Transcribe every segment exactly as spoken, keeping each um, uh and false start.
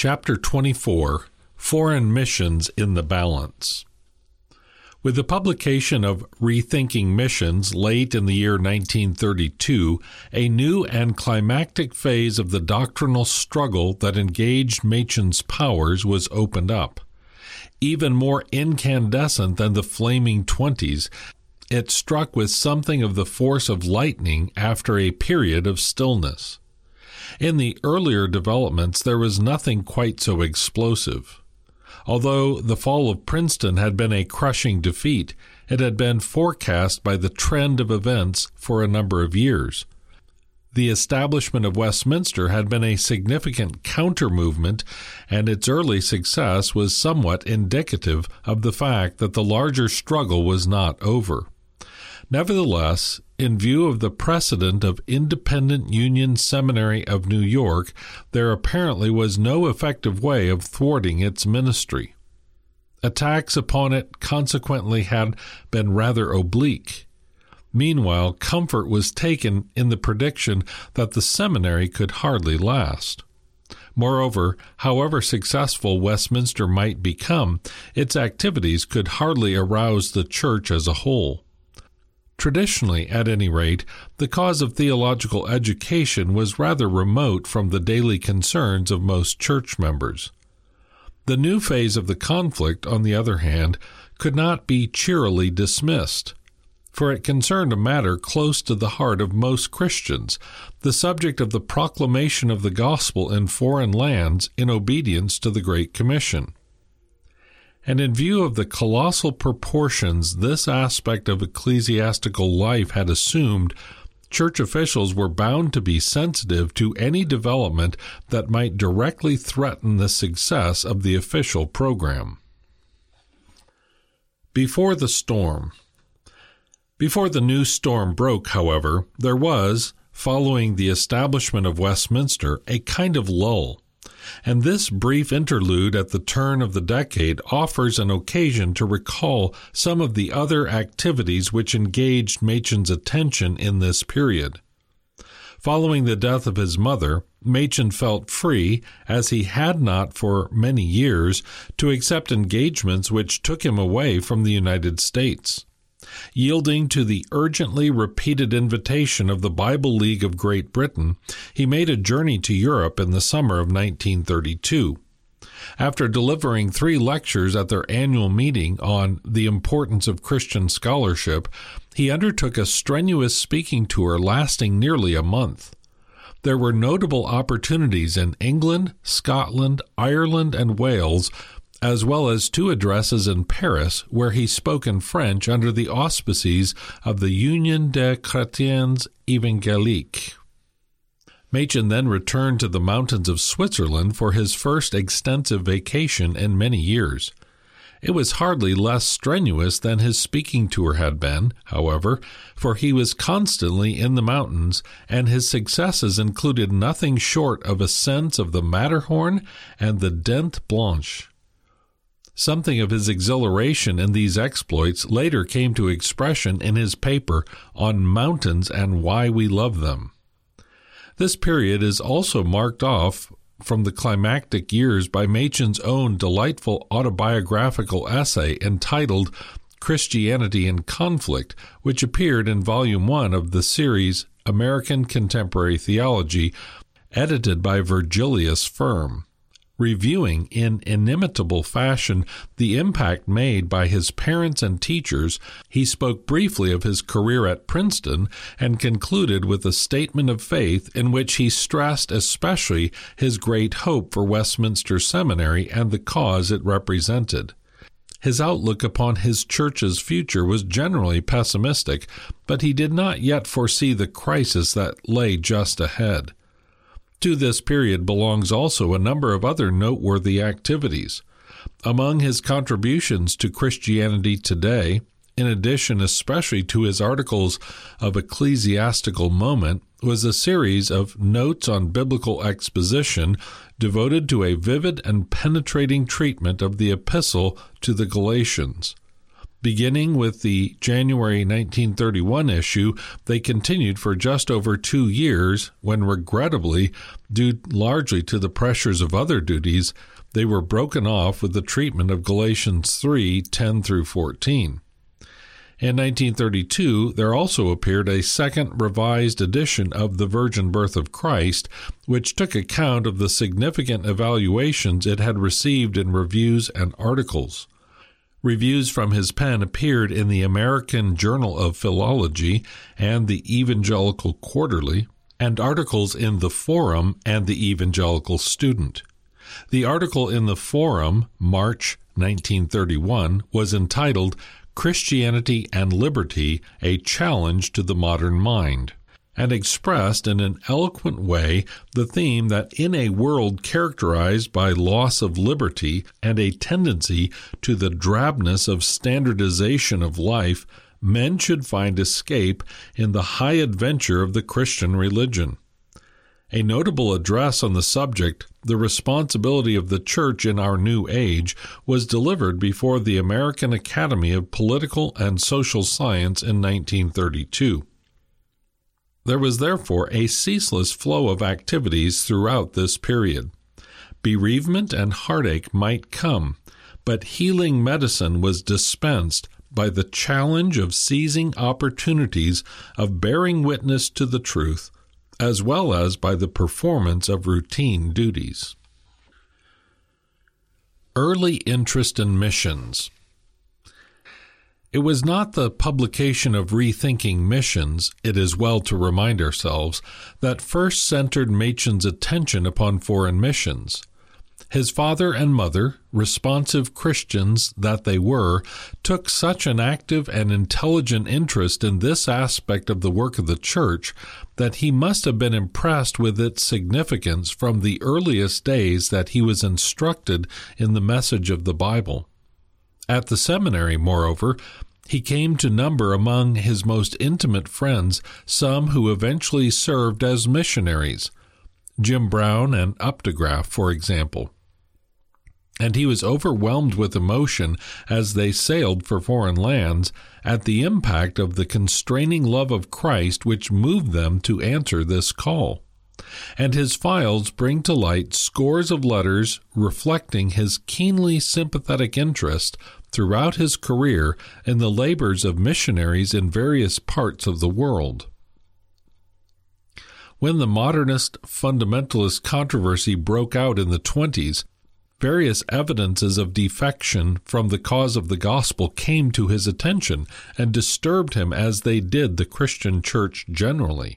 Chapter twenty-four, Foreign Missions in the Balance. With the publication of Rethinking Missions late in the year nineteen thirty-two, a new and climactic phase of the doctrinal struggle that engaged Machen's powers was opened up. Even more incandescent than the flaming twenties, it struck with something of the force of lightning after a period of stillness. In the earlier developments, there was nothing quite so explosive. Although the fall of Princeton had been a crushing defeat, it had been forecast by the trend of events for a number of years. The establishment of Westminster had been a significant counter-movement, and its early success was somewhat indicative of the fact that the larger struggle was not over. Nevertheless, in view of the precedent of Independent Union Seminary of New York, there apparently was no effective way of thwarting its ministry. Attacks upon it consequently had been rather oblique. Meanwhile, comfort was taken in the prediction that the seminary could hardly last. Moreover, however successful Westminster might become, its activities could hardly arouse the church as a whole. Traditionally, at any rate, the cause of theological education was rather remote from the daily concerns of most church members. The new phase of the conflict, on the other hand, could not be cheerily dismissed, for it concerned a matter close to the heart of most Christians, the subject of the proclamation of the gospel in foreign lands in obedience to the Great Commission. And in view of the colossal proportions this aspect of ecclesiastical life had assumed, church officials were bound to be sensitive to any development that might directly threaten the success of the official program. Before the storm. Before the new storm broke, however, there was, following the establishment of Westminster, a kind of lull. And this brief interlude at the turn of the decade offers an occasion to recall some of the other activities which engaged Machen's attention in this period. Following the death of his mother, Machen felt free, as he had not for many years, to accept engagements which took him away from the United States. Yielding to the urgently repeated invitation of the Bible League of Great Britain, he made a journey to Europe in the summer of nineteen thirty-two. After delivering three lectures at their annual meeting on the importance of Christian scholarship, he undertook a strenuous speaking tour lasting nearly a month. There were notable opportunities in England, Scotland, Ireland, and Wales, as well as two addresses in Paris, where he spoke in French under the auspices of the Union des Chrétiens Évangéliques. Machen then returned to the mountains of Switzerland for his first extensive vacation in many years. It was hardly less strenuous than his speaking tour had been, however, for he was constantly in the mountains, and his successes included nothing short of ascents of the Matterhorn and the Dent Blanche. Something of his exhilaration in these exploits later came to expression in his paper on Mountains and Why We Love Them. This period is also marked off from the climactic years by Machen's own delightful autobiographical essay entitled Christianity in Conflict, which appeared in Volume one of the series American Contemporary Theology, edited by Virgilius Firm. Reviewing in inimitable fashion the impact made by his parents and teachers, he spoke briefly of his career at Princeton and concluded with a statement of faith in which he stressed especially his great hope for Westminster Seminary and the cause it represented. His outlook upon his church's future was generally pessimistic, but he did not yet foresee the crisis that lay just ahead. To this period belongs also a number of other noteworthy activities. Among his contributions to Christianity Today, in addition especially to his articles of ecclesiastical moment, was a series of notes on biblical exposition devoted to a vivid and penetrating treatment of the epistle to the Galatians. Beginning with the January nineteen thirty-one issue, they continued for just over two years when, regrettably, due largely to the pressures of other duties, they were broken off with the treatment of Galatians three, ten through fourteen. In nineteen thirty-two, there also appeared a second revised edition of The Virgin Birth of Christ, which took account of the significant evaluations it had received in reviews and articles. Reviews from his pen appeared in the American Journal of Philology and the Evangelical Quarterly, and articles in the Forum and the Evangelical Student. The article in the Forum, March nineteen thirty-one, was entitled Christianity and Liberty, a Challenge to the Modern Mind, and expressed in an eloquent way the theme that in a world characterized by loss of liberty and a tendency to the drabness of standardization of life, men should find escape in the high adventure of the Christian religion. A notable address on the subject, The Responsibility of the Church in Our New Age, was delivered before the American Academy of Political and Social Science in nineteen thirty-two. There was therefore a ceaseless flow of activities throughout this period. Bereavement and heartache might come, but healing medicine was dispensed by the challenge of seizing opportunities of bearing witness to the truth, as well as by the performance of routine duties. Early interest in missions. It was not the publication of Rethinking Missions, it is well to remind ourselves, that first centered Machen's attention upon foreign missions. His father and mother, responsive Christians that they were, took such an active and intelligent interest in this aspect of the work of the Church that he must have been impressed with its significance from the earliest days that he was instructed in the message of the Bible. At the seminary, moreover, he came to number among his most intimate friends some who eventually served as missionaries, Jim Brown and Updegraff, for example. And he was overwhelmed with emotion as they sailed for foreign lands at the impact of the constraining love of Christ which moved them to answer this call. And his files bring to light scores of letters reflecting his keenly sympathetic interest throughout his career in the labors of missionaries in various parts of the world. When the modernist fundamentalist controversy broke out in the twenties, various evidences of defection from the cause of the gospel came to his attention and disturbed him as they did the Christian church generally.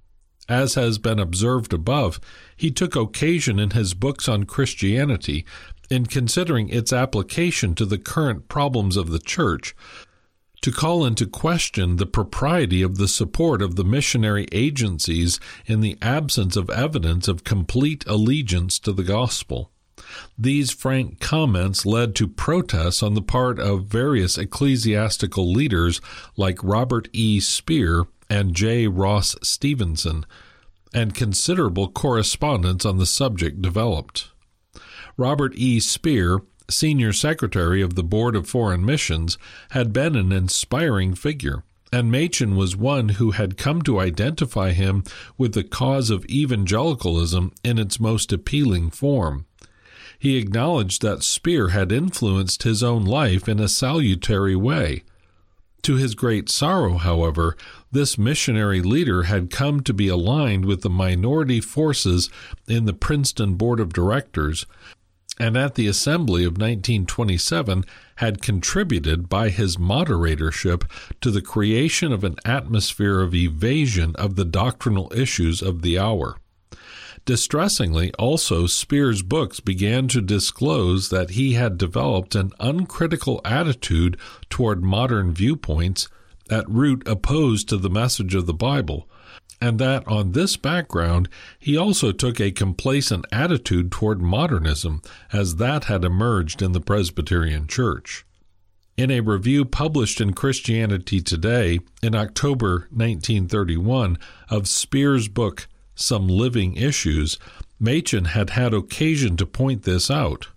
As has been observed above, he took occasion in his books on Christianity, in considering its application to the current problems of the church, to call into question the propriety of the support of the missionary agencies in the absence of evidence of complete allegiance to the gospel. These frank comments led to protests on the part of various ecclesiastical leaders like Robert E. Speer and J. Ross Stevenson, and considerable correspondence on the subject developed. Robert E. Speer, Senior Secretary of the Board of Foreign Missions, had been an inspiring figure, and Machen was one who had come to identify him with the cause of evangelicalism in its most appealing form. He acknowledged that Speer had influenced his own life in a salutary way. To his great sorrow, however, this missionary leader had come to be aligned with the minority forces in the Princeton Board of Directors, and at the Assembly of nineteen twenty-seven had contributed by his moderatorship to the creation of an atmosphere of evasion of the doctrinal issues of the hour. Distressingly, also, Speer's books began to disclose that he had developed an uncritical attitude toward modern viewpoints, at root opposed to the message of the Bible, and that on this background he also took a complacent attitude toward modernism, as that had emerged in the Presbyterian Church. In a review published in Christianity Today in October nineteen thirty-one of Speer's book, Some Living Issues, Machen had had occasion to point this out.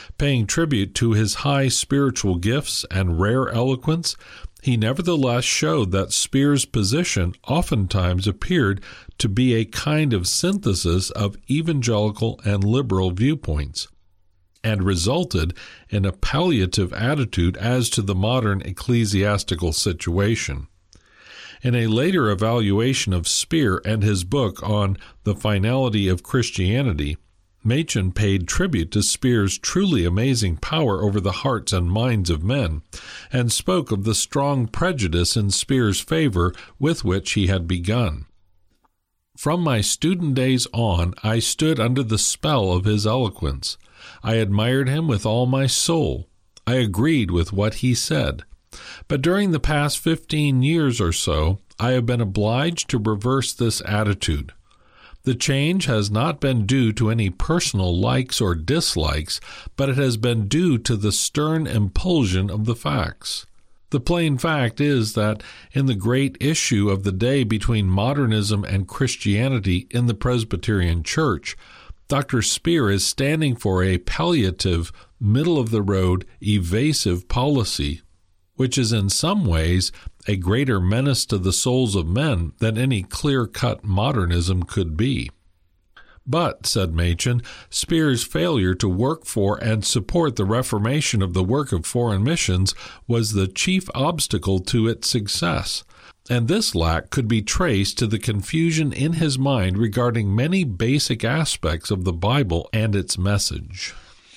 Paying tribute to his high spiritual gifts and rare eloquence, he nevertheless showed that Speer's position oftentimes appeared to be a kind of synthesis of evangelical and liberal viewpoints, and resulted in a palliative attitude as to the modern ecclesiastical situation. In a later evaluation of Speer and his book on The Finality of Christianity, Machen paid tribute to Speer's truly amazing power over the hearts and minds of men, and spoke of the strong prejudice in Speer's favor with which he had begun. From my student days on, I stood under the spell of his eloquence. I admired him with all my soul. I agreed with what he said. But during the past fifteen years or so, I have been obliged to reverse this attitude. The change has not been due to any personal likes or dislikes, but it has been due to the stern impulsion of the facts. The plain fact is that in the great issue of the day between modernism and Christianity in the Presbyterian Church, Doctor Speer is standing for a palliative, middle-of-the-road, evasive policy, which is in some ways a greater menace to the souls of men than any clear-cut modernism could be. But, said Machen, Speer's failure to work for and support the reformation of the work of foreign missions was the chief obstacle to its success, and this lack could be traced to the confusion in his mind regarding many basic aspects of the Bible and its message.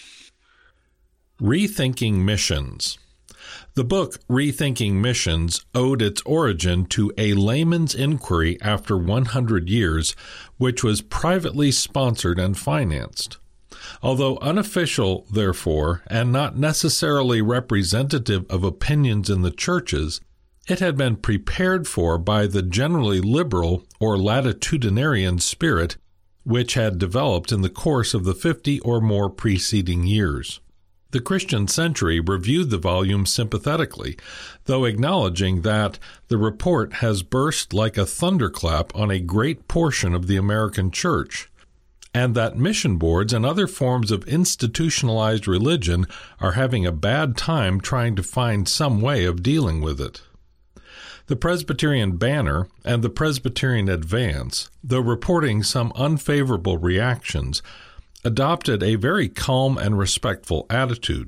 Rethinking Missions. The book Rethinking Missions owed its origin to A Layman's Inquiry After one hundred Years, which was privately sponsored and financed. Although unofficial, therefore, and not necessarily representative of opinions in the churches, it had been prepared for by the generally liberal or latitudinarian spirit which had developed in the course of the fifty or more preceding years. The Christian Century reviewed the volume sympathetically, though acknowledging that the report has burst like a thunderclap on a great portion of the American church, and that mission boards and other forms of institutionalized religion are having a bad time trying to find some way of dealing with it. The Presbyterian Banner and the Presbyterian Advance, though reporting some unfavorable reactions, adopted a very calm and respectful attitude.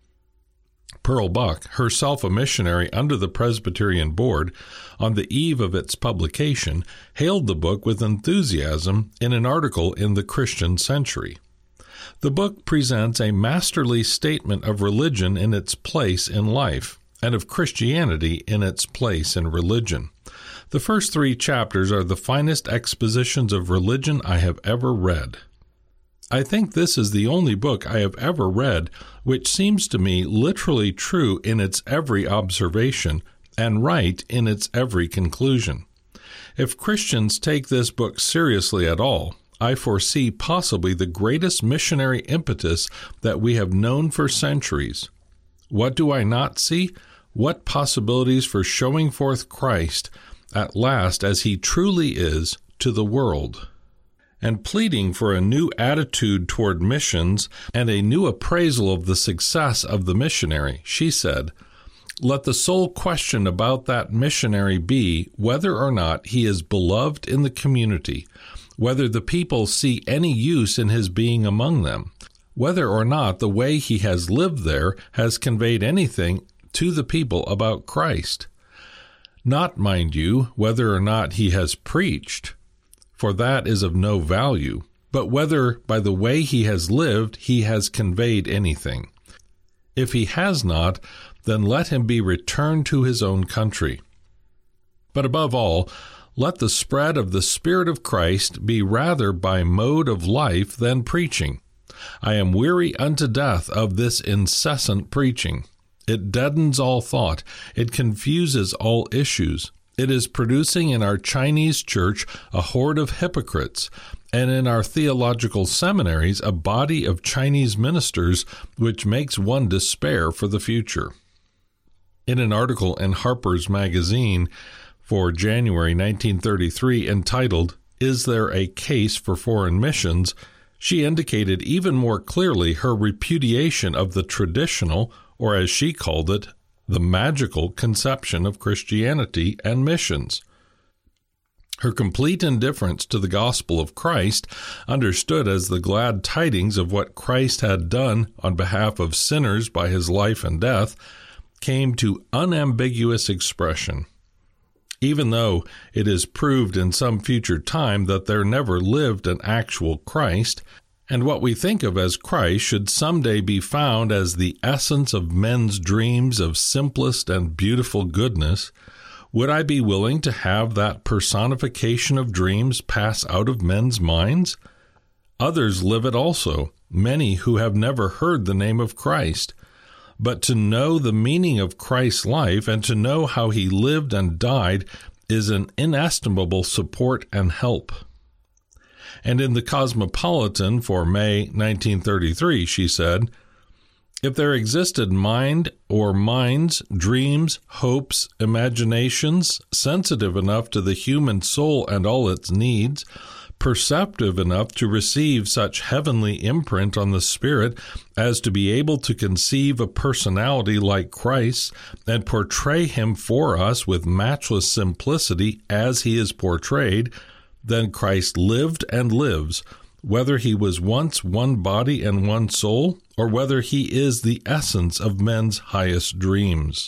Pearl Buck, herself a missionary under the Presbyterian Board, on the eve of its publication, hailed the book with enthusiasm in an article in the Christian Century. The book presents a masterly statement of religion in its place in life, and of Christianity in its place in religion. The first three chapters are the finest expositions of religion I have ever read. I think this is the only book I have ever read which seems to me literally true in its every observation and right in its every conclusion. If Christians take this book seriously at all, I foresee possibly the greatest missionary impetus that we have known for centuries. What do I not see? What possibilities for showing forth Christ at last as he truly is to the world. And pleading for a new attitude toward missions and a new appraisal of the success of the missionary, she said, "Let the sole question about that missionary be whether or not he is beloved in the community, whether the people see any use in his being among them, whether or not the way he has lived there has conveyed anything to the people about Christ. Not, mind you, whether or not he has preached, for that is of no value, but whether by the way he has lived he has conveyed anything. If he has not, then let him be returned to his own country. But above all, let the spread of the Spirit of Christ be rather by mode of life than preaching. I am weary unto death of this incessant preaching. It deadens all thought. It confuses all issues. It is producing in our Chinese church a horde of hypocrites, and in our theological seminaries a body of Chinese ministers which makes one despair for the future." In an article in Harper's Magazine for January nineteen thirty-three entitled, "Is There a Case for Foreign Missions?" she indicated even more clearly her repudiation of the traditional, or as she called it, the magical conception of Christianity and missions. Her complete indifference to the gospel of Christ, understood as the glad tidings of what Christ had done on behalf of sinners by his life and death, came to unambiguous expression. Even though it is proved in some future time that there never lived an actual Christ, and what we think of as Christ should someday be found as the essence of men's dreams of simplest and beautiful goodness, would I be willing to have that personification of dreams pass out of men's minds? Others live it also, many who have never heard the name of Christ. But to know the meaning of Christ's life and to know how he lived and died is an inestimable support and help. And in the Cosmopolitan for May nineteen thirty-three, she said, "If there existed mind or minds, dreams, hopes, imaginations, sensitive enough to the human soul and all its needs, perceptive enough to receive such heavenly imprint on the spirit as to be able to conceive a personality like Christ's and portray him for us with matchless simplicity as he is portrayed, then Christ lived and lives, whether he was once one body and one soul, or whether he is the essence of men's highest dreams."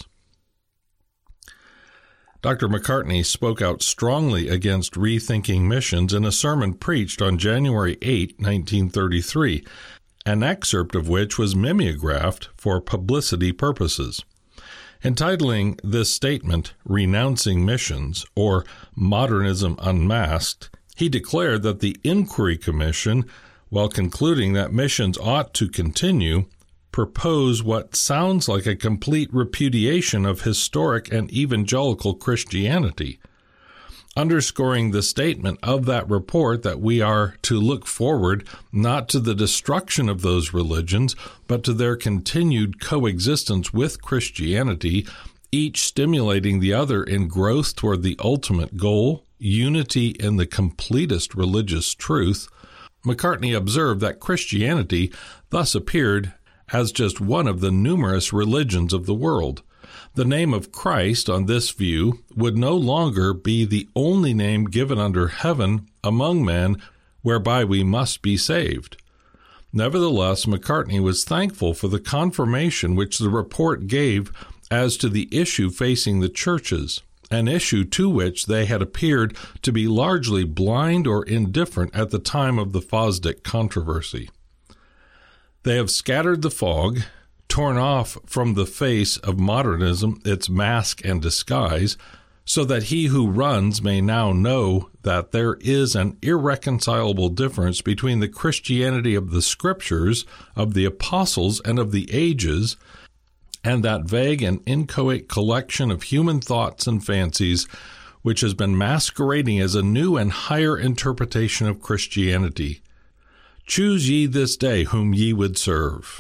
Doctor Macartney spoke out strongly against rethinking missions in a sermon preached on January eighth, nineteen thirty-three, an excerpt of which was mimeographed for publicity purposes. Entitling this statement, "Renouncing Missions," or Modernism Unmasked, he declared that the Inquiry Commission, while concluding that missions ought to continue, propose what sounds like a complete repudiation of historic and evangelical Christianity, underscoring the statement of that report that we are to look forward not to the destruction of those religions, but to their continued coexistence with Christianity, each stimulating the other in growth toward the ultimate goal, unity in the completest religious truth. Macartney observed that Christianity thus appeared as just one of the numerous religions of the world. The name of Christ, on this view, would no longer be the only name given under heaven among men whereby we must be saved. Nevertheless, Macartney was thankful for the confirmation which the report gave as to the issue facing the churches, an issue to which they had appeared to be largely blind or indifferent at the time of the Fosdick controversy. They have scattered the fog, torn off from the face of modernism its mask and disguise, so that he who runs may now know that there is an irreconcilable difference between the Christianity of the Scriptures, of the Apostles, and of the ages, and that vague and inchoate collection of human thoughts and fancies which has been masquerading as a new and higher interpretation of Christianity. Choose ye this day whom ye would serve.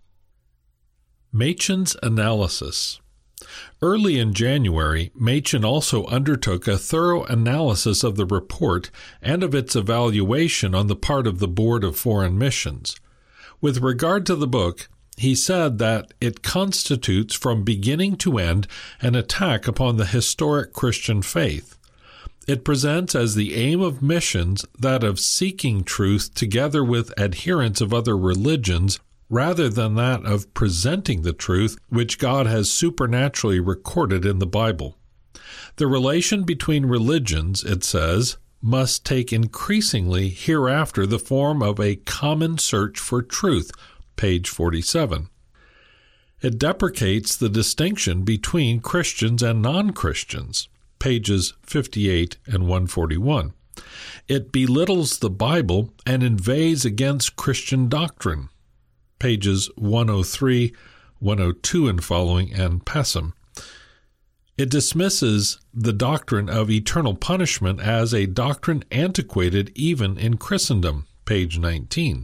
Machen's analysis. Early in January, Machen also undertook a thorough analysis of the report and of its evaluation on the part of the Board of Foreign Missions. With regard to the book, he said that it constitutes from beginning to end an attack upon the historic Christian faith. It presents as the aim of missions that of seeking truth together with adherents of other religions, rather than that of presenting the truth which God has supernaturally recorded in the Bible. The relation between religions, it says, must take increasingly hereafter the form of a common search for truth, page forty-seven. It deprecates the distinction between Christians and non-Christians, pages fifty-eight and one forty-one. It belittles the Bible and inveighs against Christian doctrine, pages one oh three, one oh two and following, and Pessim. It dismisses the doctrine of eternal punishment as a doctrine antiquated even in Christendom, page nineteen.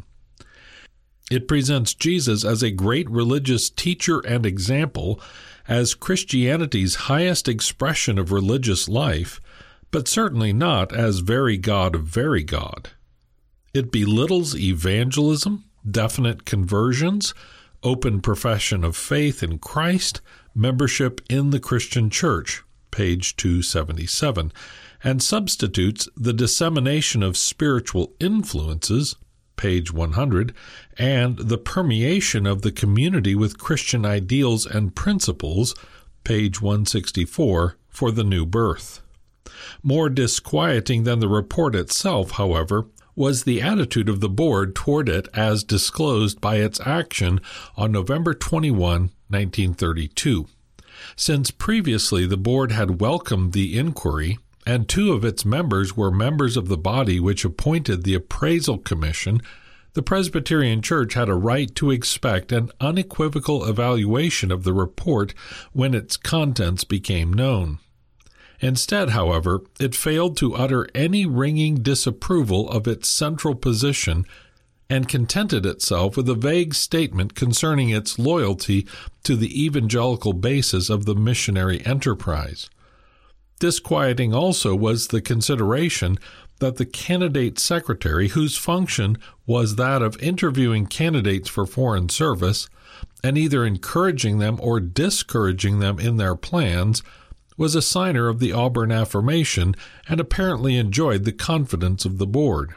It presents Jesus as a great religious teacher and example, as Christianity's highest expression of religious life, but certainly not as very God of very God. It belittles evangelism, definite conversions, open profession of faith in Christ, membership in the Christian Church, page two seventy-seven, and substitutes the dissemination of spiritual influences, page one hundred, and the permeation of the community with Christian ideals and principles, page one sixty-four, for the new birth. More disquieting than the report itself, however, was the attitude of the board toward it as disclosed by its action on November twenty-first, nineteen thirty-two. Since previously the board had welcomed the inquiry, and two of its members were members of the body which appointed the appraisal commission, the Presbyterian Church had a right to expect an unequivocal evaluation of the report when its contents became known. Instead, however, it failed to utter any ringing disapproval of its central position and contented itself with a vague statement concerning its loyalty to the evangelical basis of the missionary enterprise. Disquieting also was the consideration that the candidate secretary, whose function was that of interviewing candidates for foreign service and either encouraging them or discouraging them in their plans, was a signer of the Auburn Affirmation and apparently enjoyed the confidence of the board.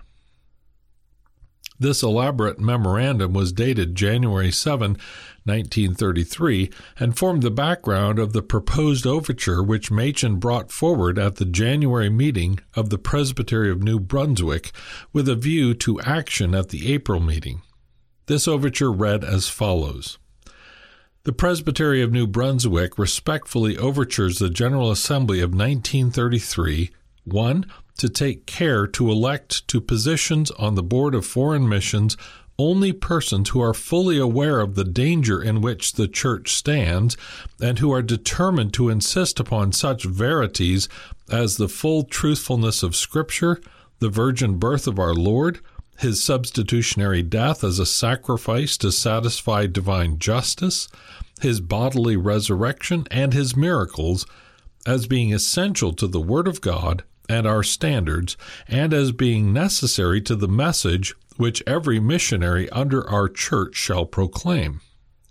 This elaborate memorandum was dated January seventh, nineteen thirty-three, and formed the background of the proposed overture which Machen brought forward at the January meeting of the Presbytery of New Brunswick with a view to action at the April meeting. This overture read as follows. The Presbytery of New Brunswick respectfully overtures the General Assembly of nineteen thirty-three, one. To take care to elect to positions on the Board of Foreign Missions only persons who are fully aware of the danger in which the Church stands and who are determined to insist upon such verities as the full truthfulness of Scripture, the virgin birth of our Lord, his substitutionary death as a sacrifice to satisfy divine justice, his bodily resurrection, and his miracles, as being essential to the Word of God and our standards, and as being necessary to the message which every missionary under our church shall proclaim.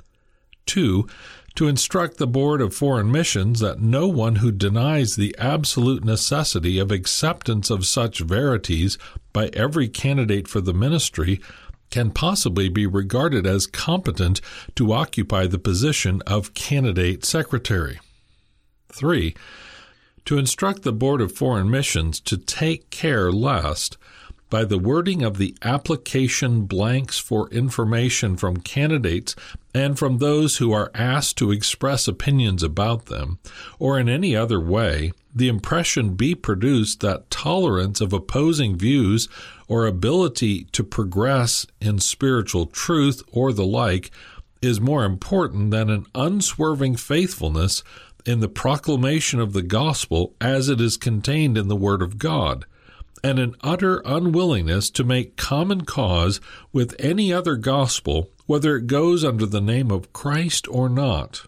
Two, to instruct the Board of Foreign Missions that no one who denies the absolute necessity of acceptance of such verities by every candidate for the ministry can possibly be regarded as competent to occupy the position of candidate secretary. Three, to instruct the Board of Foreign Missions to take care lest, by the wording of the application blanks for information from candidates and from those who are asked to express opinions about them, or in any other way, the impression be produced that tolerance of opposing views or ability to progress in spiritual truth or the like is more important than an unswerving faithfulness in the proclamation of the gospel as it is contained in the Word of God, and an utter unwillingness to make common cause with any other gospel, whether it goes under the name of Christ or not.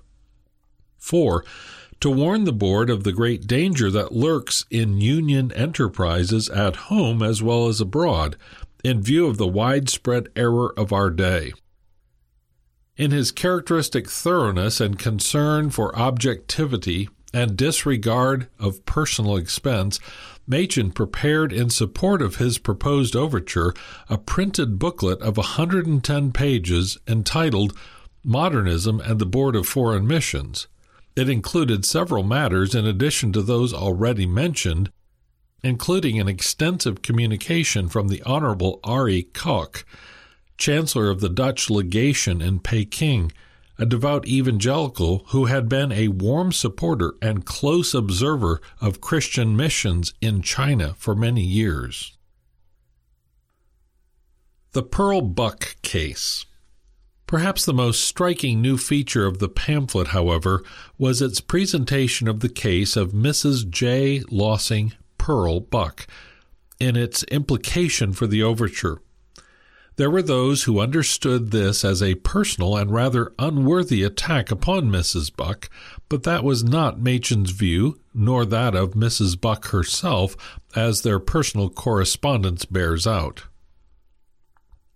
Four, to warn the Board of the great danger that lurks in union enterprises at home as well as abroad, in view of the widespread error of our day. In his characteristic thoroughness and concern for objectivity and disregard of personal expense, Machen prepared in support of his proposed overture a printed booklet of one hundred ten pages entitled Modernism and the Board of Foreign Missions. It included several matters in addition to those already mentioned, including an extensive communication from the Honorable R E Koch, Chancellor of the Dutch Legation in Peking, a devout evangelical who had been a warm supporter and close observer of Christian missions in China for many years. The Pearl Buck Case. Perhaps the most striking new feature of the pamphlet, however, was its presentation of the case of Missus J. Lossing Pearl Buck, in its implication for the overture. There were those who understood this as a personal and rather unworthy attack upon Missus Buck, but that was not Machen's view, nor that of Missus Buck herself, as their personal correspondence bears out.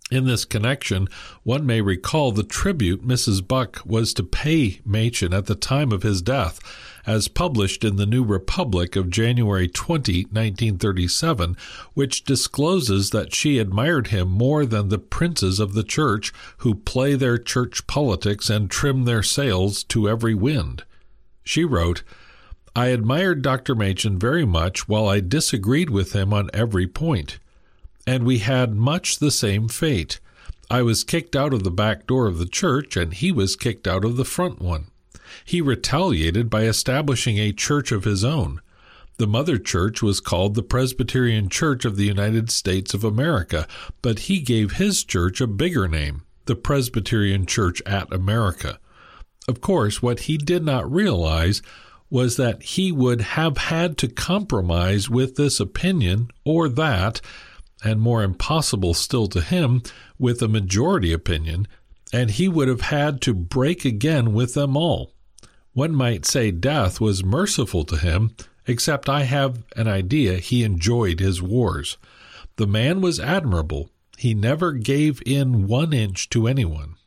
In this connection, one may recall the tribute Missus Buck was to pay Machen at the time of his death, as published in the New Republic of January twentieth, nineteen thirty-seven, which discloses that she admired him more than the princes of the church who play their church politics and trim their sails to every wind. She wrote, "I admired Doctor Machen very much while I disagreed with him on every point. And we had much the same fate. I was kicked out of the back door of the church, and he was kicked out of the front one. He retaliated by establishing a church of his own. The mother church was called the Presbyterian Church of the United States of America, but he gave his church a bigger name, the Presbyterian Church at America. Of course, what he did not realize was that he would have had to compromise with this opinion or that, and more impossible still to him, with a majority opinion, and he would have had to break again with them all. One might say death was merciful to him, except I have an idea he enjoyed his wars. The man was admirable. He never gave in one inch to anyone."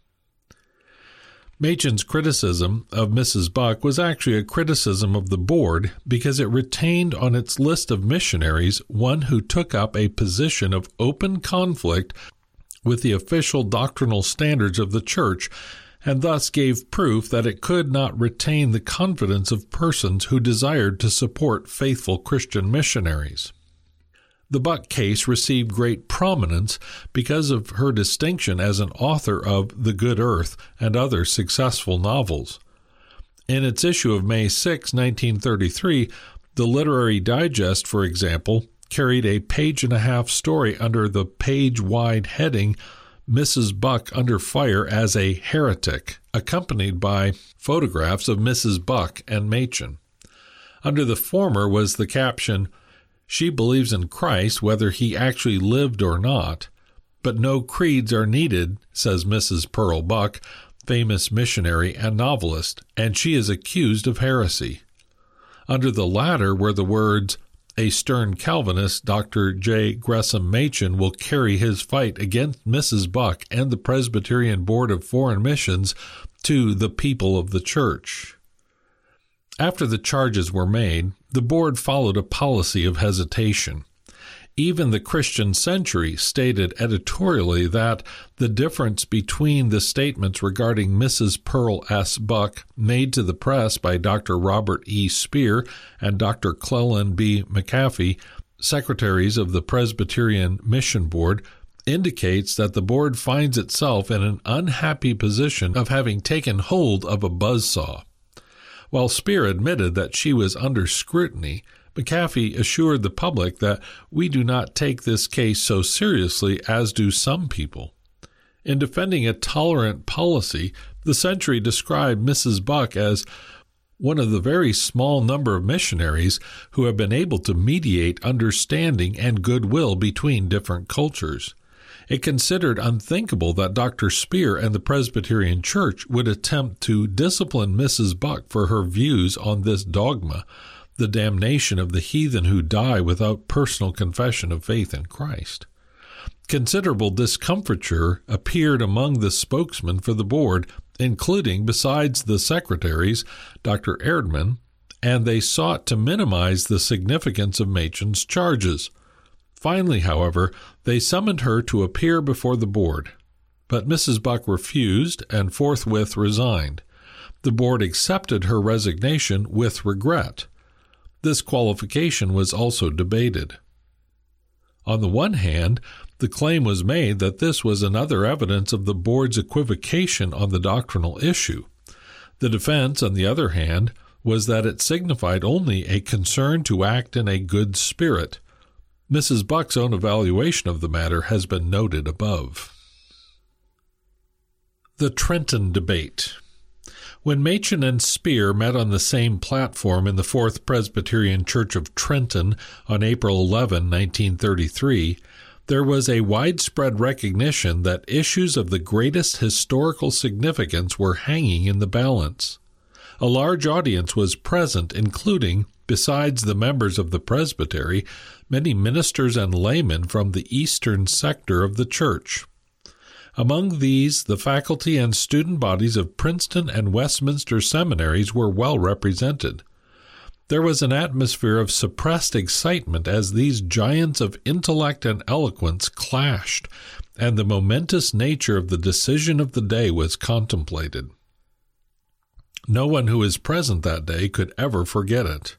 Machen's criticism of Missus Buck was actually a criticism of the board because it retained on its list of missionaries one who took up a position of open conflict with the official doctrinal standards of the church, and thus gave proof that it could not retain the confidence of persons who desired to support faithful Christian missionaries. The Buck case received great prominence because of her distinction as an author of The Good Earth and other successful novels. In its issue of May sixth, nineteen thirty-three, the Literary Digest, for example, carried a page-and-a-half story under the page-wide heading Missus Buck Under Fire as a Heretic, accompanied by photographs of Missus Buck and Machen. Under the former was the caption, "She believes in Christ whether he actually lived or not, but no creeds are needed," says Missus Pearl Buck, famous missionary and novelist, and she is accused of heresy. Under the latter were the words, "A stern Calvinist, Doctor J. Gresham Machen, will carry his fight against Missus Buck and the Presbyterian Board of Foreign Missions to the people of the church." After the charges were made, the board followed a policy of hesitation. Even the Christian Century stated editorially that the difference between the statements regarding Missus Pearl S. Buck made to the press by Doctor Robert E. Speer and Doctor Cleland B. McAfee, secretaries of the Presbyterian Mission Board, indicates that the board finds itself in an unhappy position of having taken hold of a buzzsaw. While Speer admitted that she was under scrutiny, McAfee assured the public that we do not take this case so seriously as do some people. In defending a tolerant policy, the Century described Missus Buck as one of the very small number of missionaries who have been able to mediate understanding and goodwill between different cultures. It considered unthinkable that Doctor Speer and the Presbyterian Church would attempt to discipline Missus Buck for her views on this dogma, the damnation of the heathen who die without personal confession of faith in Christ. Considerable discomfiture appeared among the spokesmen for the board, including, besides the secretaries, Doctor Erdman, and they sought to minimize the significance of Machen's charges. Finally, however, they summoned her to appear before the board, but Missus Buck refused and forthwith resigned. The board accepted her resignation with regret. This qualification was also debated. On the one hand, the claim was made that this was another evidence of the board's equivocation on the doctrinal issue. The defense, on the other hand, was that it signified only a concern to act in a good spirit. Missus Buck's own evaluation of the matter has been noted above. The Trenton Debate. When Machen and Speer met on the same platform in the Fourth Presbyterian Church of Trenton on April eleventh, nineteen thirty-three, there was a widespread recognition that issues of the greatest historical significance were hanging in the balance. A large audience was present, including, besides the members of the presbytery, many ministers and laymen from the eastern sector of the church. Among these, the faculty and student bodies of Princeton and Westminster seminaries were well represented. There was an atmosphere of suppressed excitement as these giants of intellect and eloquence clashed, and the momentous nature of the decision of the day was contemplated. No one who was present that day could ever forget it.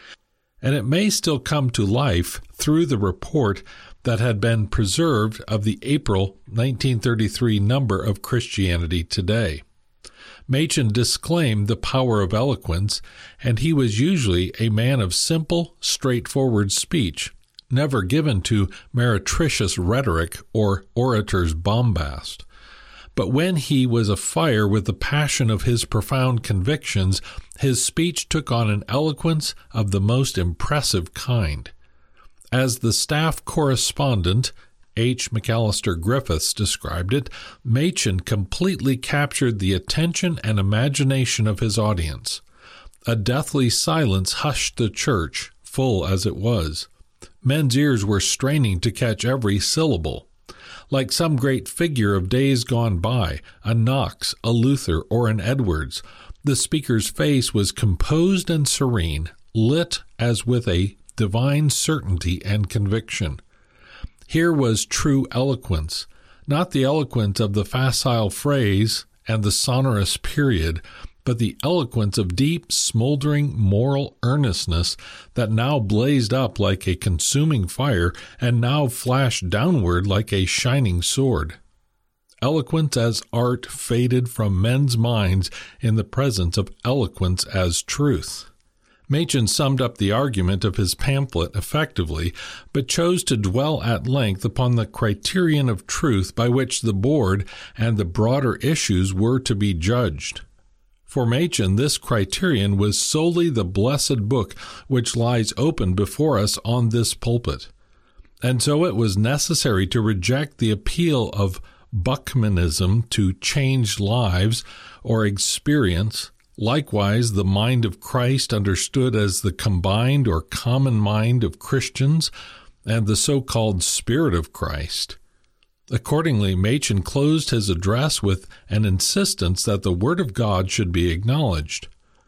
And it may still come to life through the report that had been preserved of the April nineteen thirty-three number of Christianity Today. Machen disclaimed the power of eloquence, and he was usually a man of simple, straightforward speech, never given to meretricious rhetoric or orator's bombast. But when he was afire with the passion of his profound convictions, his speech took on an eloquence of the most impressive kind. As the staff correspondent, H. McAllister Griffiths, described it, Machen completely captured the attention and imagination of his audience. A deathly silence hushed the church, full as it was. Men's ears were straining to catch every syllable. Like some great figure of days gone by, a Knox, a Luther, or an Edwards, the speaker's face was composed and serene, lit as with a divine certainty and conviction. Here was true eloquence, not the eloquence of the facile phrase and the sonorous period, but the eloquence of deep, smoldering moral earnestness that now blazed up like a consuming fire and now flashed downward like a shining sword. Eloquence as art faded from men's minds in the presence of eloquence as truth. Machen summed up the argument of his pamphlet effectively, but chose to dwell at length upon the criterion of truth by which the board and the broader issues were to be judged. For Machen, this criterion was solely the blessed book which lies open before us on this pulpit. And so it was necessary to reject the appeal of Buckmanism to change lives or experience, likewise the mind of Christ understood as the combined or common mind of Christians, and the so-called Spirit of Christ. Accordingly, Machen closed his address with an insistence that the Word of God should be acknowledged.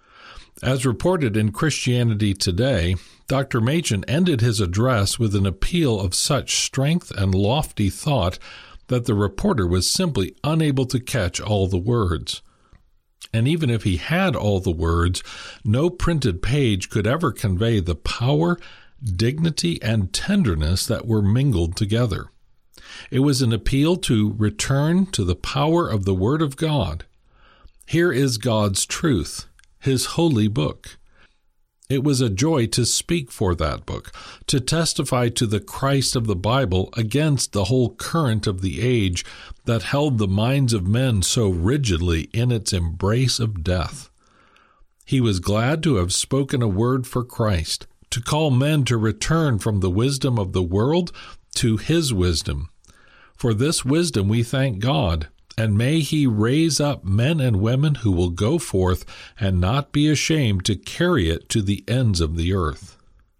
As reported in Christianity Today, Doctor Machen ended his address with an appeal of such strength and lofty thought that the reporter was simply unable to catch all the words. And even if he had all the words, no printed page could ever convey the power, dignity, and tenderness that were mingled together. It was an appeal to return to the power of the Word of God. Here is God's truth, His holy book. It was a joy to speak for that book, to testify to the Christ of the Bible against the whole current of the age that held the minds of men so rigidly in its embrace of death. He was glad to have spoken a word for Christ, to call men to return from the wisdom of the world to His wisdom. For this wisdom we thank God, and may He raise up men and women who will go forth and not be ashamed to carry it to the ends of the earth.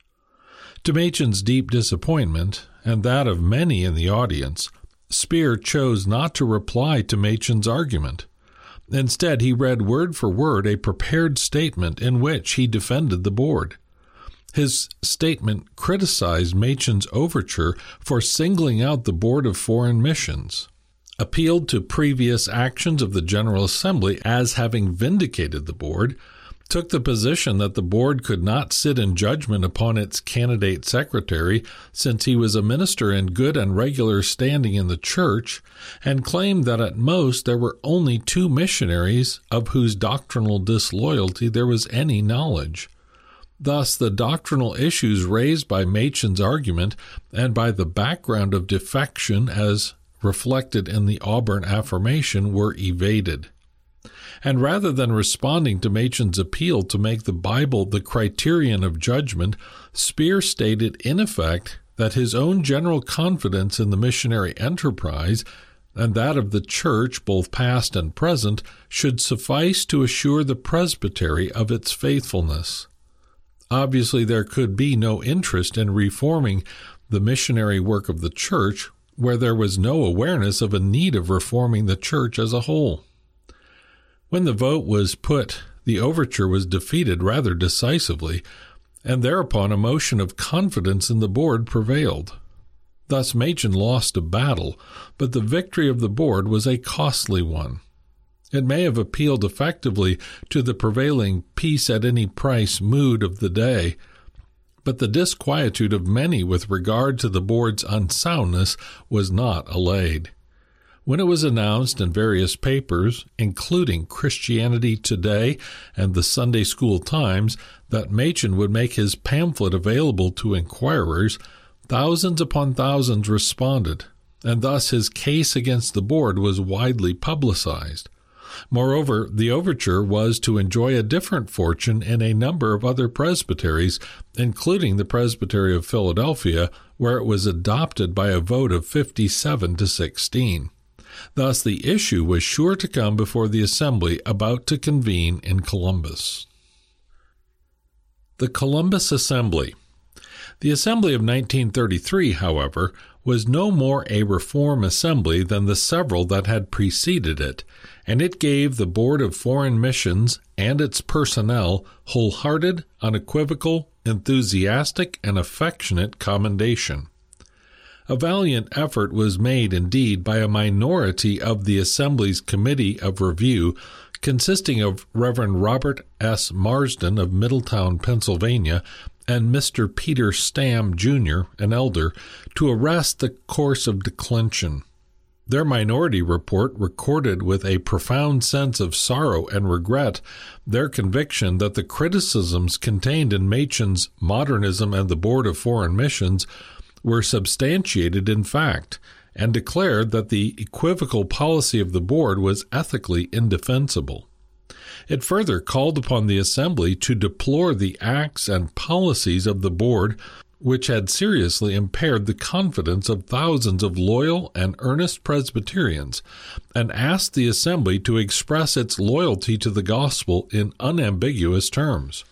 To Machen's deep disappointment, and that of many in the audience, Speer chose not to reply to Machen's argument. Instead, he read word for word a prepared statement in which he defended the board. His statement criticized Machen's overture for singling out the Board of Foreign Missions, appealed to previous actions of the General Assembly as having vindicated the board, took the position that the board could not sit in judgment upon its candidate secretary since he was a minister in good and regular standing in the church, and claimed that at most there were only two missionaries of whose doctrinal disloyalty there was any knowledge. Thus, the doctrinal issues raised by Machen's argument and by the background of defection as reflected in the Auburn Affirmation were evaded. And rather than responding to Machen's appeal to make the Bible the criterion of judgment, Speer stated in effect that his own general confidence in the missionary enterprise and that of the church, both past and present, should suffice to assure the presbytery of its faithfulness. Obviously, there could be no interest in reforming the missionary work of the church where there was no awareness of a need of reforming the church as a whole. When the vote was put, the overture was defeated rather decisively, and thereupon a motion of confidence in the board prevailed. Thus Machen lost a battle, but the victory of the board was a costly one. It may have appealed effectively to the prevailing peace-at-any-price mood of the day, but the disquietude of many with regard to the board's unsoundness was not allayed. When it was announced in various papers, including Christianity Today and the Sunday School Times, that Machen would make his pamphlet available to inquirers, thousands upon thousands responded, and thus his case against the board was widely publicized. Moreover, the overture was to enjoy a different fortune in a number of other presbyteries, including the Presbytery of Philadelphia, where it was adopted by a vote of fifty-seven to sixteen. Thus, the issue was sure to come before the assembly about to convene in Columbus. The Columbus Assembly. The Assembly of nineteen thirty-three, however, was no more a reform assembly than the several that had preceded it, and it gave the Board of Foreign Missions and its personnel wholehearted, unequivocal, enthusiastic, and affectionate commendation. A valiant effort was made indeed by a minority of the Assembly's Committee of Review, consisting of Reverend Robert S. Marsden of Middletown, Pennsylvania, and Mister Peter Stamm, Junior, an elder, to arrest the course of declension. Their minority report recorded with a profound sense of sorrow and regret their conviction that the criticisms contained in Machen's Modernism and the Board of Foreign Missions were substantiated in fact, and declared that the equivocal policy of the board was ethically indefensible. It further called upon the Assembly to deplore the acts and policies of the board which had seriously impaired the confidence of thousands of loyal and earnest Presbyterians, and asked the Assembly to express its loyalty to the gospel in unambiguous terms.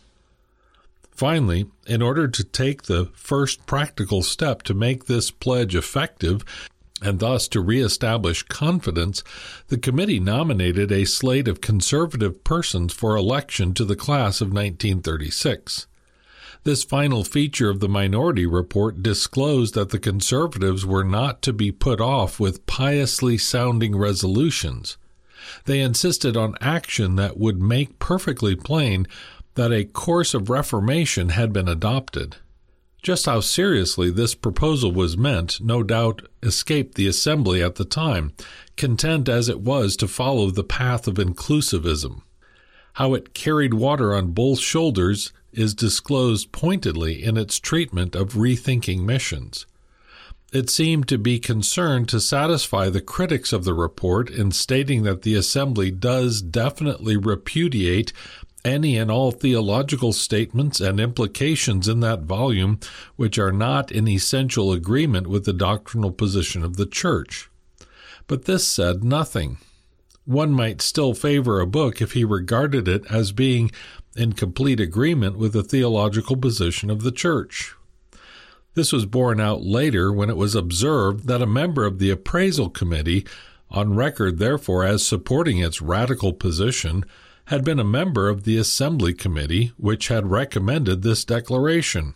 Finally, in order to take the first practical step to make this pledge effective, and thus to reestablish confidence, the committee nominated a slate of conservative persons for election to the class of nineteen thirty-six. This final feature of the minority report disclosed that the conservatives were not to be put off with piously sounding resolutions. They insisted on action that would make perfectly plain that a course of reformation had been adopted. Just how seriously this proposal was meant, no doubt, escaped the Assembly at the time, content as it was to follow the path of inclusivism. How it carried water on both shoulders is disclosed pointedly in its treatment of rethinking missions. It seemed to be concerned to satisfy the critics of the report in stating that the Assembly does definitely repudiate any and all theological statements and implications in that volume which are not in essential agreement with the doctrinal position of the Church. But this said nothing. One might still favor a book if he regarded it as being in complete agreement with the theological position of the Church. This was borne out later when it was observed that a member of the Appraisal Committee, on record therefore as supporting its radical position, had been a member of the Assembly Committee which had recommended this declaration.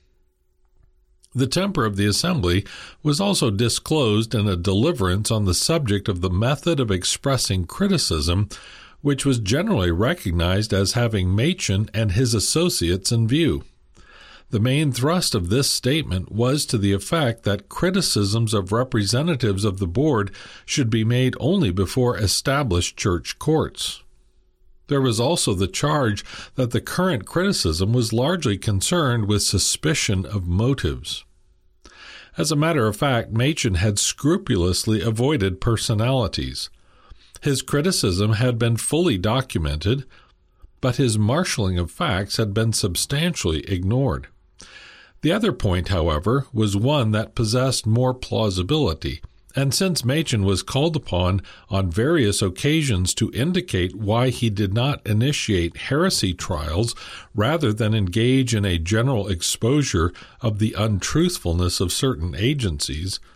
The temper of the Assembly was also disclosed in a deliverance on the subject of the method of expressing criticism, which was generally recognized as having Machen and his associates in view. The main thrust of this statement was to the effect that criticisms of representatives of the board should be made only before established church courts. There was also the charge that the current criticism was largely concerned with suspicion of motives. As a matter of fact, Machen had scrupulously avoided personalities. His criticism had been fully documented, but his marshalling of facts had been substantially ignored. The other point, however, was one that possessed more plausibility, and since Machen was called upon on various occasions to indicate why he did not initiate heresy trials rather than engage in a general exposure of the untruthfulness of certain agencies,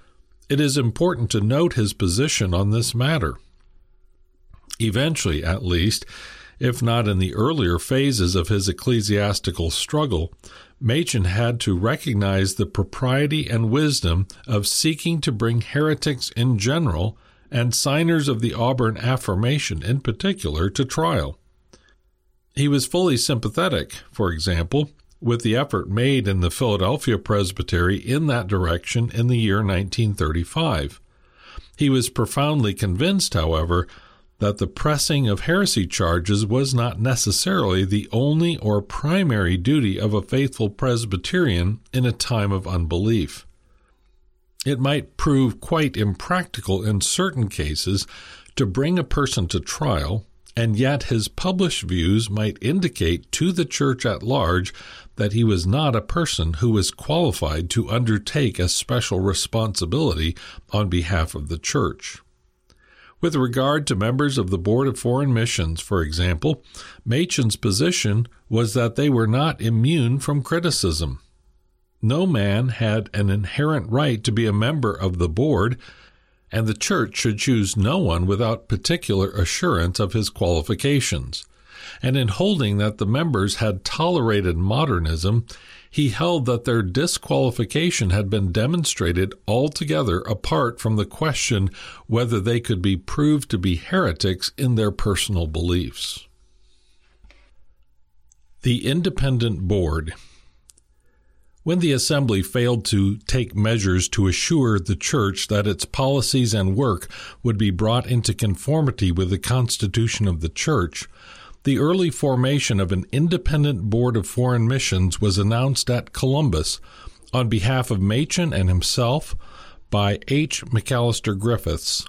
It is important to note his position on this matter. Eventually, at least, if not in the earlier phases of his ecclesiastical struggle, Machen had to recognize the propriety and wisdom of seeking to bring heretics in general and signers of the Auburn Affirmation in particular to trial. He was fully sympathetic, for example, with the effort made in the Philadelphia Presbytery in that direction in the year nineteen thirty-five. He was profoundly convinced, however, that the pressing of heresy charges was not necessarily the only or primary duty of a faithful Presbyterian in a time of unbelief. It might prove quite impractical in certain cases to bring a person to trial, and yet his published views might indicate to the church at large that he was not a person who was qualified to undertake a special responsibility on behalf of the church. With regard to members of the Board of Foreign Missions, for example, Machen's position was that they were not immune from criticism. No man had an inherent right to be a member of the board, and the church should choose no one without particular assurance of his qualifications. And in holding that the members had tolerated modernism, he held that their disqualification had been demonstrated altogether apart from the question whether they could be proved to be heretics in their personal beliefs. The Independent Board. When the Assembly failed to take measures to assure the Church that its policies and work would be brought into conformity with the Constitution of the Church, the early formation of an independent Board of Foreign Missions was announced at Columbus on behalf of Machen and himself by H. McAllister Griffiths.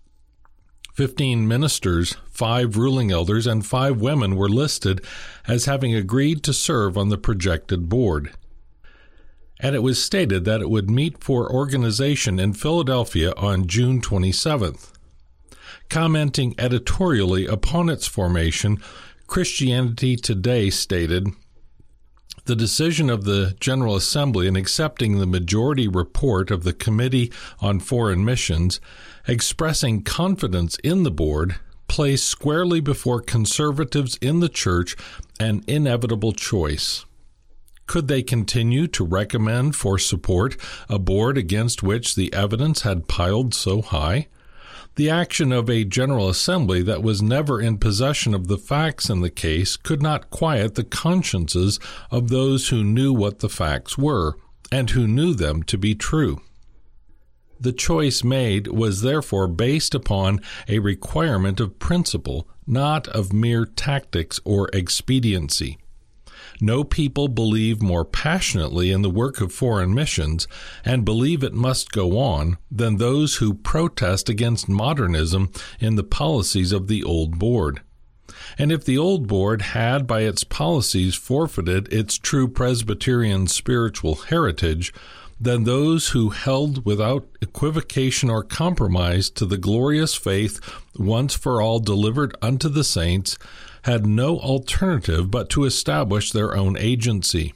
Fifteen ministers, five ruling elders, and five women were listed as having agreed to serve on the projected board. And it was stated that it would meet for organization in Philadelphia on June twenty-seventh. Commenting editorially upon its formation, Christianity Today stated, "The decision of the General Assembly in accepting the majority report of the Committee on Foreign Missions, expressing confidence in the board, placed squarely before conservatives in the Church an inevitable choice. Could they continue to recommend for support a board against which the evidence had piled so high? The action of a General Assembly that was never in possession of the facts in the case could not quiet the consciences of those who knew what the facts were, and who knew them to be true. The choice made was therefore based upon a requirement of principle, not of mere tactics or expediency. No people believe more passionately in the work of foreign missions and believe it must go on than those who protest against modernism in the policies of the old board. And if the old board had by its policies forfeited its true Presbyterian spiritual heritage, then those who held without equivocation or compromise to the glorious faith once for all delivered unto the saints had no alternative but to establish their own agency.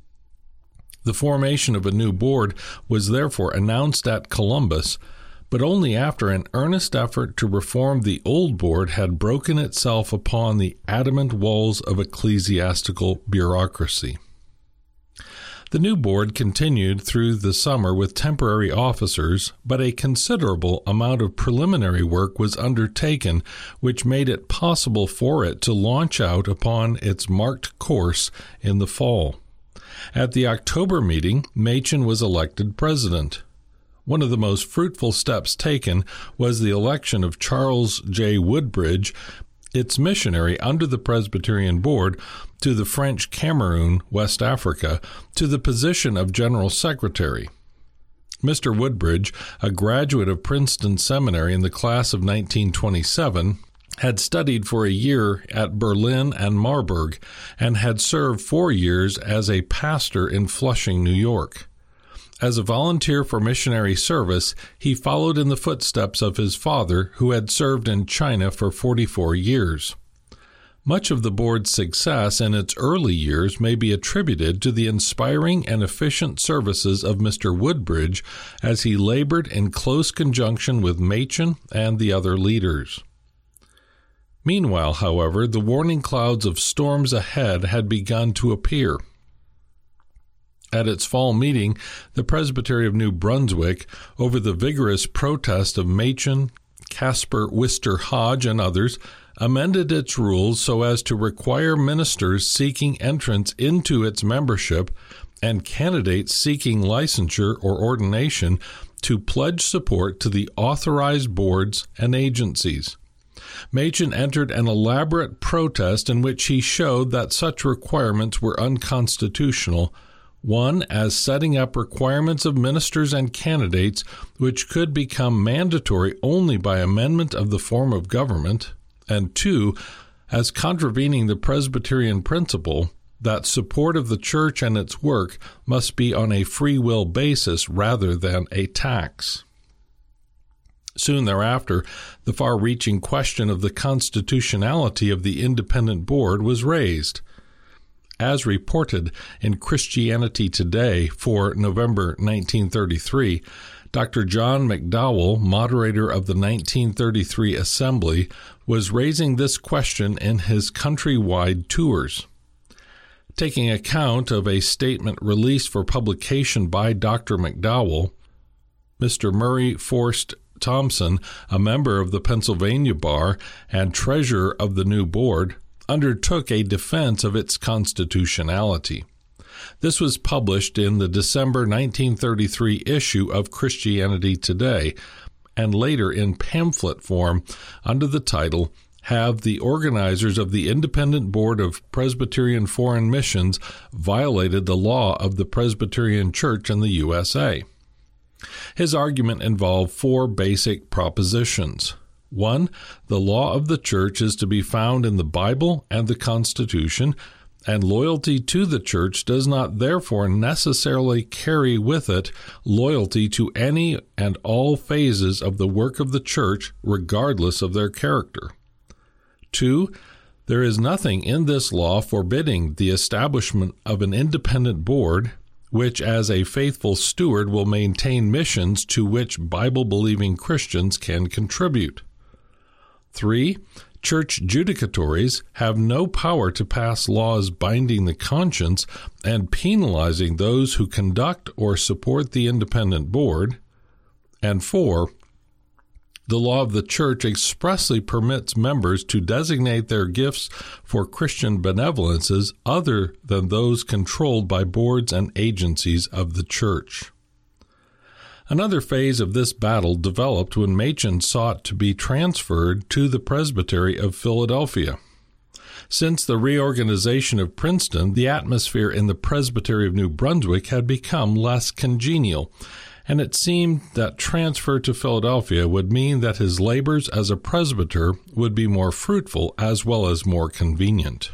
The formation of a new board was therefore announced at Columbus, but only after an earnest effort to reform the old board had broken itself upon the adamant walls of ecclesiastical bureaucracy. The new board continued through the summer with temporary officers, but a considerable amount of preliminary work was undertaken, which made it possible for it to launch out upon its marked course in the fall. At the October meeting, Machen was elected president. One of the most fruitful steps taken was the election of Charles J. Woodbridge, its missionary under the Presbyterian Board, to the French Cameroon, West Africa, to the position of General Secretary. Mister Woodbridge, a graduate of Princeton Seminary in the class of nineteen twenty-seven, had studied for a year at Berlin and Marburg, and had served four years as a pastor in Flushing, New York. As a volunteer for missionary service, he followed in the footsteps of his father, who had served in China for forty-four years. Much of the board's success in its early years may be attributed to the inspiring and efficient services of Mister Woodbridge as he labored in close conjunction with Machen and the other leaders. Meanwhile, however, the warning clouds of storms ahead had begun to appear. At its fall meeting, the Presbytery of New Brunswick, over the vigorous protest of Machen, Caspar Wister Hodge, and others, amended its rules so as to require ministers seeking entrance into its membership and candidates seeking licensure or ordination to pledge support to the authorized boards and agencies. Machen entered an elaborate protest in which he showed that such requirements were unconstitutional, one, as setting up requirements of ministers and candidates which could become mandatory only by amendment of the form of government, and two, as contravening the Presbyterian principle that support of the church and its work must be on a free will basis rather than a tax. Soon thereafter, the far-reaching question of the constitutionality of the independent board was raised. As reported in Christianity Today for November nineteen thirty-three, Doctor John McDowell, moderator of the nineteen thirty-three Assembly, was raising this question in his countrywide tours. Taking account of a statement released for publication by Doctor McDowell, Mister Murray Forst Thompson, a member of the Pennsylvania Bar and treasurer of the new board, undertook a defense of its constitutionality. This was published in the December nineteen thirty-three issue of Christianity Today, and later in pamphlet form under the title, "Have the Organizers of the Independent Board of Presbyterian Foreign Missions Violated the Law of the Presbyterian Church in the U S A?" His argument involved four basic propositions. One, the law of the church is to be found in the Bible and the Constitution, and loyalty to the church does not therefore necessarily carry with it loyalty to any and all phases of the work of the church, regardless of their character. Two, there is nothing in this law forbidding the establishment of an independent board, which as a faithful steward will maintain missions to which Bible-believing Christians can contribute. Three, church judicatories have no power to pass laws binding the conscience and penalizing those who conduct or support the independent board. And four, the law of the church expressly permits members to designate their gifts for Christian benevolences other than those controlled by boards and agencies of the church. Another phase of this battle developed when Machen sought to be transferred to the Presbytery of Philadelphia. Since the reorganization of Princeton, the atmosphere in the Presbytery of New Brunswick had become less congenial, and it seemed that transfer to Philadelphia would mean that his labors as a presbyter would be more fruitful as well as more convenient.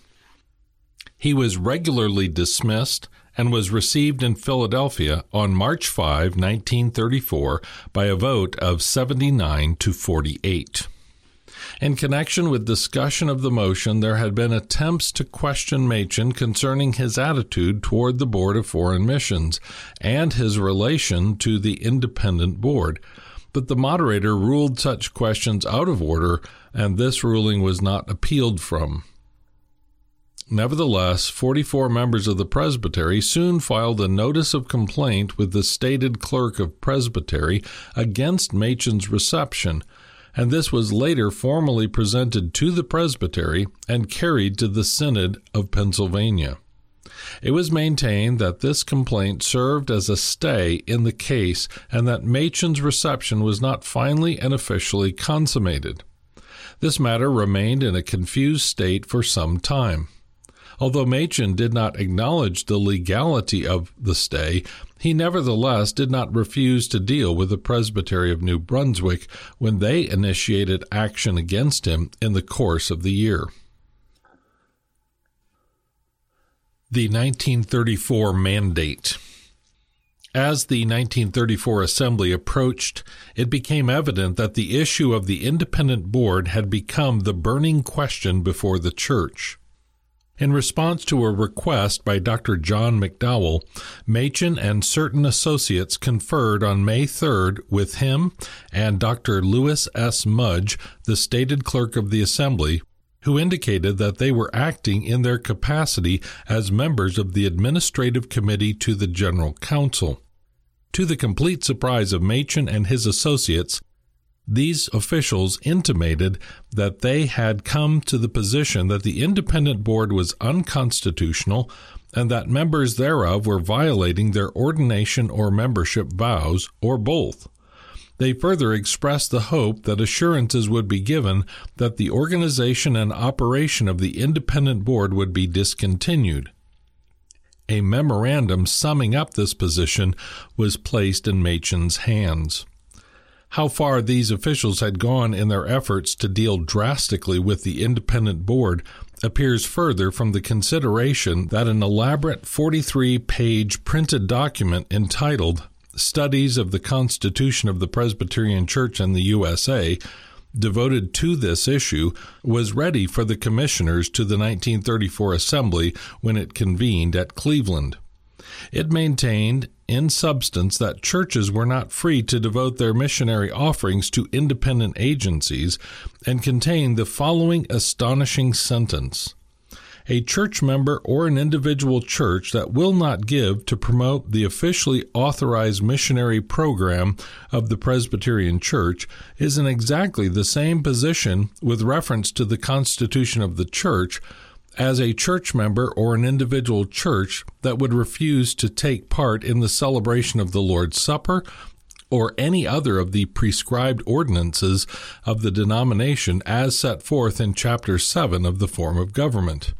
He was regularly dismissed and was received in Philadelphia on March fifth, nineteen thirty-four, by a vote of seventy-nine to forty-eight. In connection with discussion of the motion, there had been attempts to question Machen concerning his attitude toward the Board of Foreign Missions and his relation to the independent board, but the moderator ruled such questions out of order, and this ruling was not appealed from. Nevertheless, forty-four members of the presbytery soon filed a notice of complaint with the stated clerk of presbytery against Machen's reception, and this was later formally presented to the presbytery and carried to the Synod of Pennsylvania. It was maintained that this complaint served as a stay in the case and that Machen's reception was not finally and officially consummated. This matter remained in a confused state for some time. Although Machen did not acknowledge the legality of the stay, he nevertheless did not refuse to deal with the Presbytery of New Brunswick when they initiated action against him in the course of the year. The nineteen thirty-four Mandate. As the nineteen thirty-four Assembly approached, it became evident that the issue of the independent board had become the burning question before the church. In response to a request by Doctor John McDowell, Machen and certain associates conferred on May third with him and Doctor Lewis S. Mudge, the stated clerk of the Assembly, who indicated that they were acting in their capacity as members of the Administrative Committee to the General Council. To the complete surprise of Machen and his associates, these officials intimated that they had come to the position that the independent board was unconstitutional and that members thereof were violating their ordination or membership vows, or both. They further expressed the hope that assurances would be given that the organization and operation of the independent board would be discontinued. A memorandum summing up this position was placed in Machen's hands. How far these officials had gone in their efforts to deal drastically with the independent board appears further from the consideration that an elaborate forty-three page printed document entitled Studies of the Constitution of the Presbyterian Church in the U S A, devoted to this issue, was ready for the commissioners to the nineteen thirty-four Assembly when it convened at Cleveland. It maintained, in substance, that churches were not free to devote their missionary offerings to independent agencies, and contained the following astonishing sentence: "A church member or an individual church that will not give to promote the officially authorized missionary program of the Presbyterian Church is in exactly the same position with reference to the Constitution of the Church as a church member or an individual church that would refuse to take part in the celebration of the Lord's Supper or any other of the prescribed ordinances of the denomination as set forth in Chapter seven of the Form of Government."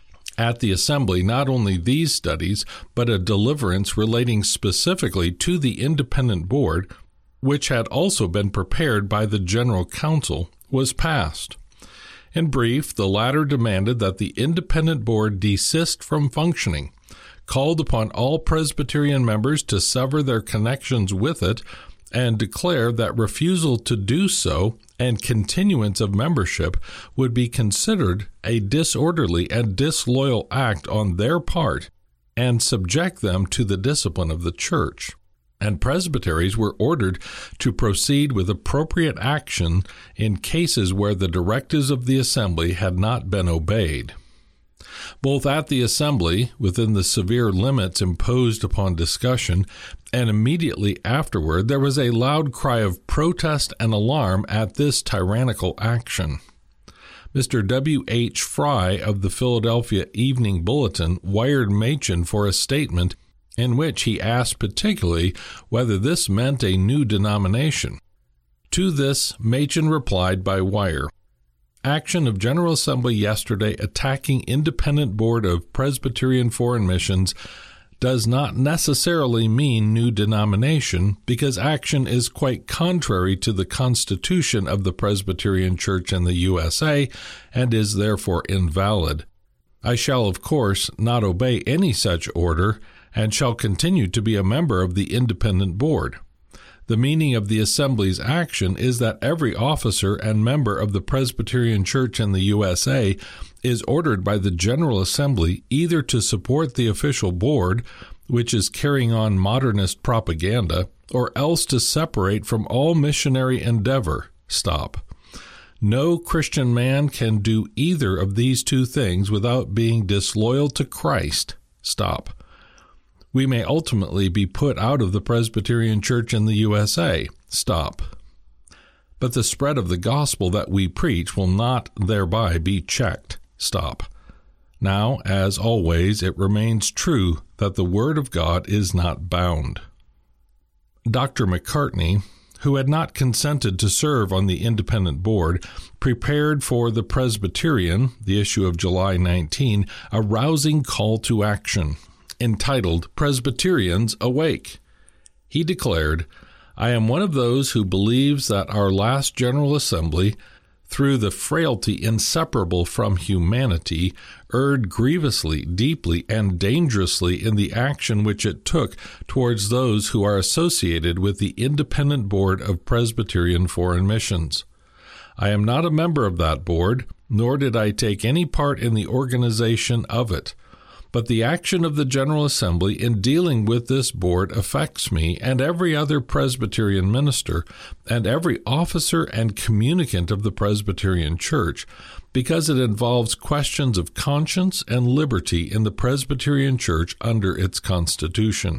At the Assembly, not only these studies, but a deliverance relating specifically to the independent board, which had also been prepared by the General Council, was passed. In brief, the latter demanded that the independent board desist from functioning, called upon all Presbyterian members to sever their connections with it, and declared that refusal to do so and continuance of membership would be considered a disorderly and disloyal act on their part and subject them to the discipline of the church. And presbyteries were ordered to proceed with appropriate action in cases where the directives of the Assembly had not been obeyed. Both at the Assembly, within the severe limits imposed upon discussion, and immediately afterward, there was a loud cry of protest and alarm at this tyrannical action. Mister W H Fry of the Philadelphia Evening Bulletin wired Machen for a statement in which he asked particularly whether this meant a new denomination. To this, Machen replied by wire: "Action of General Assembly yesterday attacking Independent Board of Presbyterian Foreign Missions does not necessarily mean new denomination, because action is quite contrary to the Constitution of the Presbyterian Church in the U S A and is therefore invalid. I shall, of course, not obey any such order and shall continue to be a member of the independent board. The meaning of the Assembly's action is that every officer and member of the Presbyterian Church in the U S A is ordered by the General Assembly either to support the official board, which is carrying on modernist propaganda, or else to separate from all missionary endeavor. Stop. No Christian man can do either of these two things without being disloyal to Christ. Stop. We may ultimately be put out of the Presbyterian Church in the U S A. Stop. But the spread of the gospel that we preach will not thereby be checked. Stop. Now, as always, it remains true that the Word of God is not bound." Doctor McCartney, who had not consented to serve on the independent board, prepared for the Presbyterian, the issue of July nineteenth, a rousing call to action, entitled Presbyterians Awake. He declared, "I am one of those who believes that our last General Assembly, through the frailty inseparable from humanity, erred grievously, deeply, and dangerously in the action which it took towards those who are associated with the Independent Board of Presbyterian Foreign Missions. I am not a member of that board, nor did I take any part in the organization of it. But the action of the General Assembly in dealing with this board affects me and every other Presbyterian minister and every officer and communicant of the Presbyterian Church, because it involves questions of conscience and liberty in the Presbyterian Church under its constitution.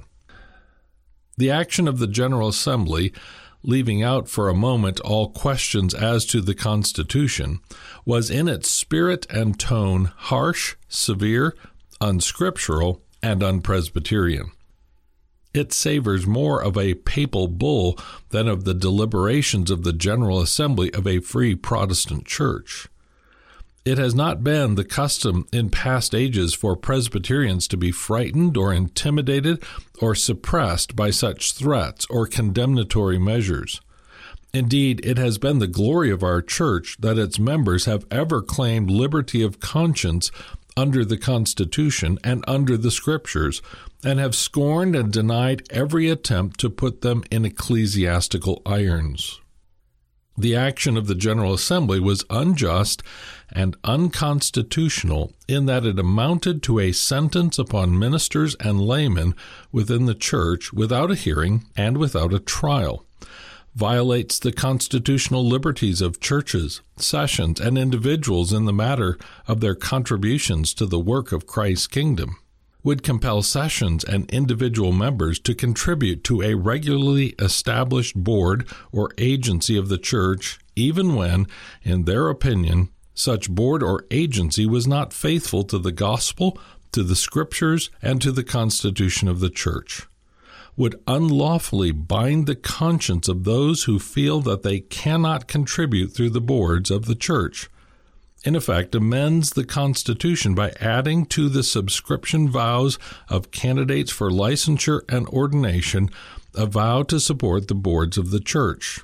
The action of the General Assembly, leaving out for a moment all questions as to the Constitution, was in its spirit and tone harsh, severe, unscriptural, and unpresbyterian. It savors more of a papal bull than of the deliberations of the General Assembly of a free Protestant church. It has not been the custom in past ages for Presbyterians to be frightened or intimidated or suppressed by such threats or condemnatory measures. Indeed, it has been the glory of our church that its members have ever claimed liberty of conscience under the Constitution and under the Scriptures, and have scorned and denied every attempt to put them in ecclesiastical irons. The action of the General Assembly was unjust and unconstitutional in that it amounted to a sentence upon ministers and laymen within the church without a hearing and without a trial, violates the constitutional liberties of churches, sessions, and individuals in the matter of their contributions to the work of Christ's kingdom, would compel sessions and individual members to contribute to a regularly established board or agency of the church, even when, in their opinion, such board or agency was not faithful to the gospel, to the Scriptures, and to the constitution of the church, would unlawfully bind the conscience of those who feel that they cannot contribute through the boards of the church. In effect, amends the Constitution by adding to the subscription vows of candidates for licensure and ordination a vow to support the boards of the church.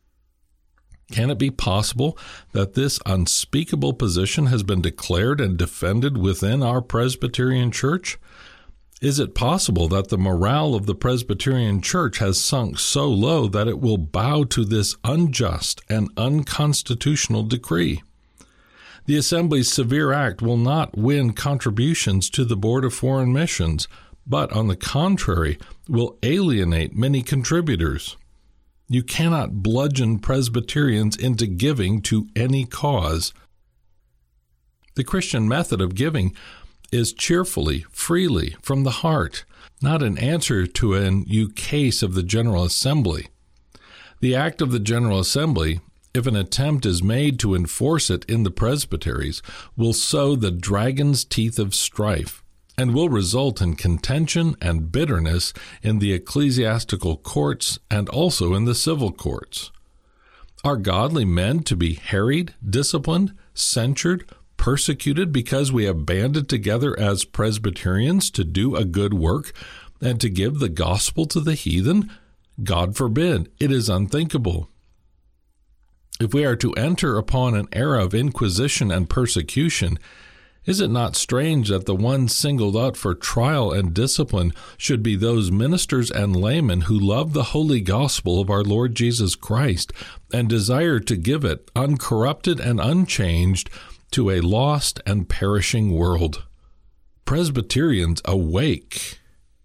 Can it be possible that this unspeakable position has been declared and defended within our Presbyterian Church? Is it possible that the morale of the Presbyterian Church has sunk so low that it will bow to this unjust and unconstitutional decree? The Assembly's severe act will not win contributions to the Board of Foreign Missions, but, on the contrary, will alienate many contributors. You cannot bludgeon Presbyterians into giving to any cause. The Christian method of giving is cheerfully, freely, from the heart, not an answer to an ukase of the General Assembly. The act of the General Assembly, if an attempt is made to enforce it in the presbyteries, will sow the dragon's teeth of strife, and will result in contention and bitterness in the ecclesiastical courts and also in the civil courts. Are godly men to be harried, disciplined, censured, persecuted because we have banded together as Presbyterians to do a good work and to give the gospel to the heathen? God forbid. It is unthinkable. If we are to enter upon an era of inquisition and persecution, is it not strange that the ones singled out for trial and discipline should be those ministers and laymen who love the holy gospel of our Lord Jesus Christ and desire to give it, uncorrupted and unchanged, to a lost and perishing world? Presbyterians, awake!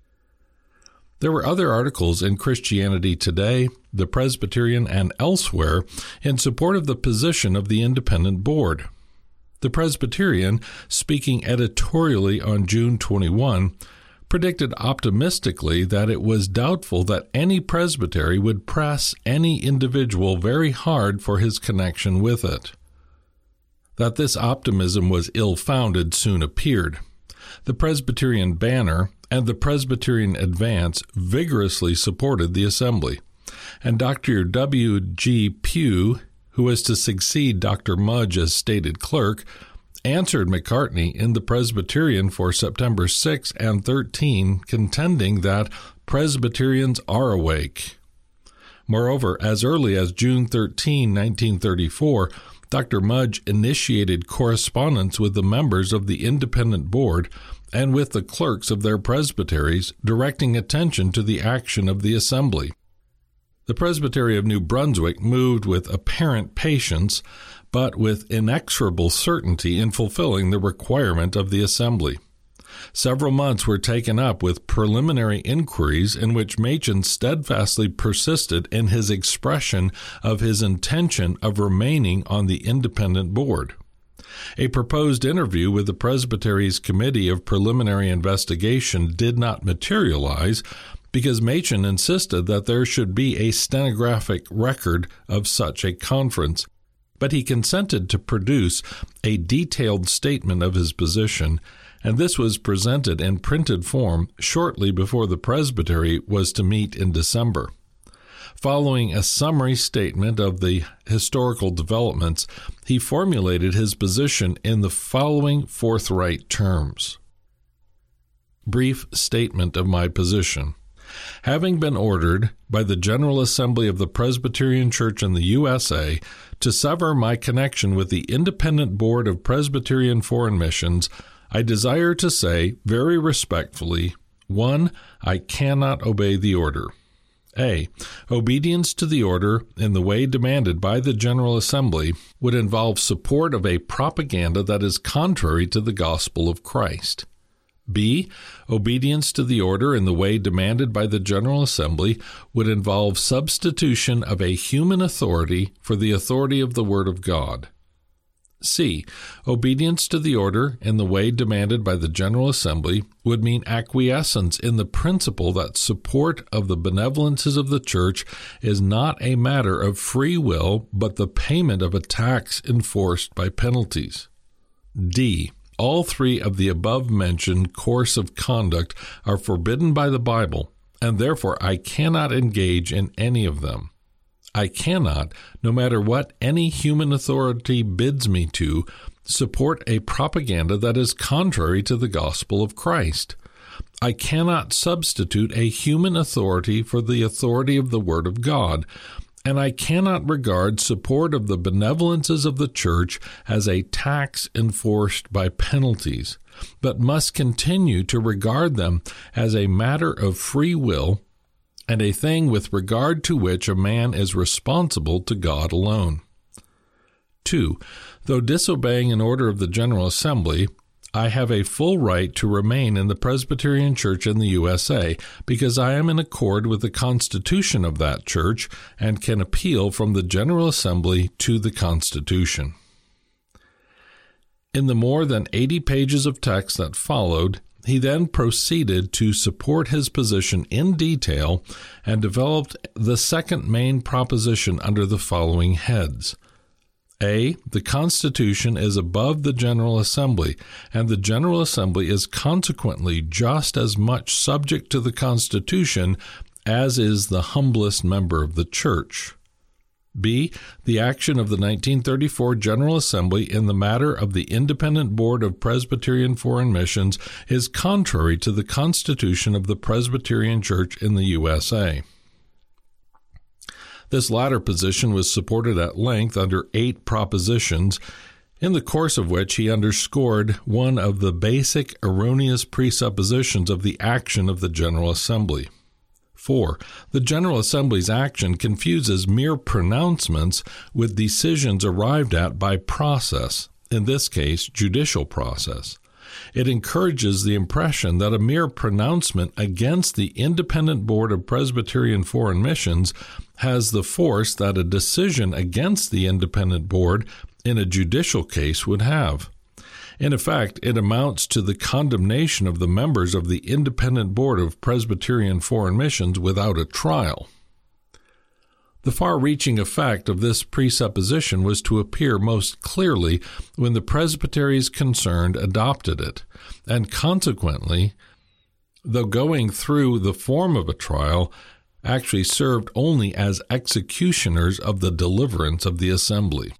There were other articles in Christianity Today, the Presbyterian, and elsewhere in support of the position of the Independent Board. The Presbyterian, speaking editorially on June twenty-first, predicted optimistically that it was doubtful that any presbytery would press any individual very hard for his connection with it. That this optimism was ill-founded soon appeared. The Presbyterian Banner and the Presbyterian Advance vigorously supported the Assembly, and Doctor W G Pugh, who was to succeed Doctor Mudge as stated clerk, answered McCartney in the Presbyterian for September sixth and thirteenth, contending that Presbyterians are awake. Moreover, as early as June thirteenth, nineteen thirty-four, Doctor Mudge initiated correspondence with the members of the independent board and with the clerks of their presbyteries, directing attention to the action of the assembly. The Presbytery of New Brunswick moved with apparent patience, but with inexorable certainty in fulfilling the requirement of the assembly. Several months were taken up with preliminary inquiries in which Machen steadfastly persisted in his expression of his intention of remaining on the independent board. A proposed interview with the Presbytery's Committee of Preliminary Investigation did not materialize because Machen insisted that there should be a stenographic record of such a conference, but he consented to produce a detailed statement of his position, and this was presented in printed form shortly before the Presbytery was to meet in December. Following a summary statement of the historical developments, he formulated his position in the following forthright terms. Brief statement of my position. Having been ordered by the General Assembly of the Presbyterian Church in the U S A to sever my connection with the Independent Board of Presbyterian Foreign Missions, I desire to say very respectfully, one, I cannot obey the order. A. Obedience to the order in the way demanded by the General Assembly would involve support of a propaganda that is contrary to the gospel of Christ. B. Obedience to the order in the way demanded by the General Assembly would involve substitution of a human authority for the authority of the Word of God. C. Obedience to the order in the way demanded by the General Assembly would mean acquiescence in the principle that support of the benevolences of the Church is not a matter of free will, but the payment of a tax enforced by penalties. D. All three of the above-mentioned course of conduct are forbidden by the Bible, and therefore I cannot engage in any of them. I cannot, no matter what any human authority bids me to, support a propaganda that is contrary to the gospel of Christ. I cannot substitute a human authority for the authority of the Word of God, and I cannot regard support of the benevolences of the Church as a tax enforced by penalties, but must continue to regard them as a matter of free will and a thing with regard to which a man is responsible to God alone. Two, though disobeying an order of the General Assembly, I have a full right to remain in the Presbyterian Church in the U S A because I am in accord with the Constitution of that church and can appeal from the General Assembly to the Constitution. In the more than eighty pages of text that followed, he then proceeded to support his position in detail and developed the second main proposition under the following heads. A. The Constitution is above the General Assembly, and the General Assembly is consequently just as much subject to the Constitution as is the humblest member of the Church. B. The action of the nineteen thirty-four General Assembly in the matter of the Independent Board of Presbyterian Foreign Missions is contrary to the Constitution of the Presbyterian Church in the U S A. This latter position was supported at length under eight propositions, in the course of which he underscored one of the basic erroneous presuppositions of the action of the General Assembly. Four, the General Assembly's action confuses mere pronouncements with decisions arrived at by process, in this case, judicial process. It encourages the impression that a mere pronouncement against the Independent Board of Presbyterian Foreign Missions has the force that a decision against the Independent Board in a judicial case would have. In effect, it amounts to the condemnation of the members of the Independent Board of Presbyterian Foreign Missions without a trial. The far-reaching effect of this presupposition was to appear most clearly when the presbyteries concerned adopted it, and consequently, though going through the form of a trial, actually served only as executioners of the deliverance of the assembly.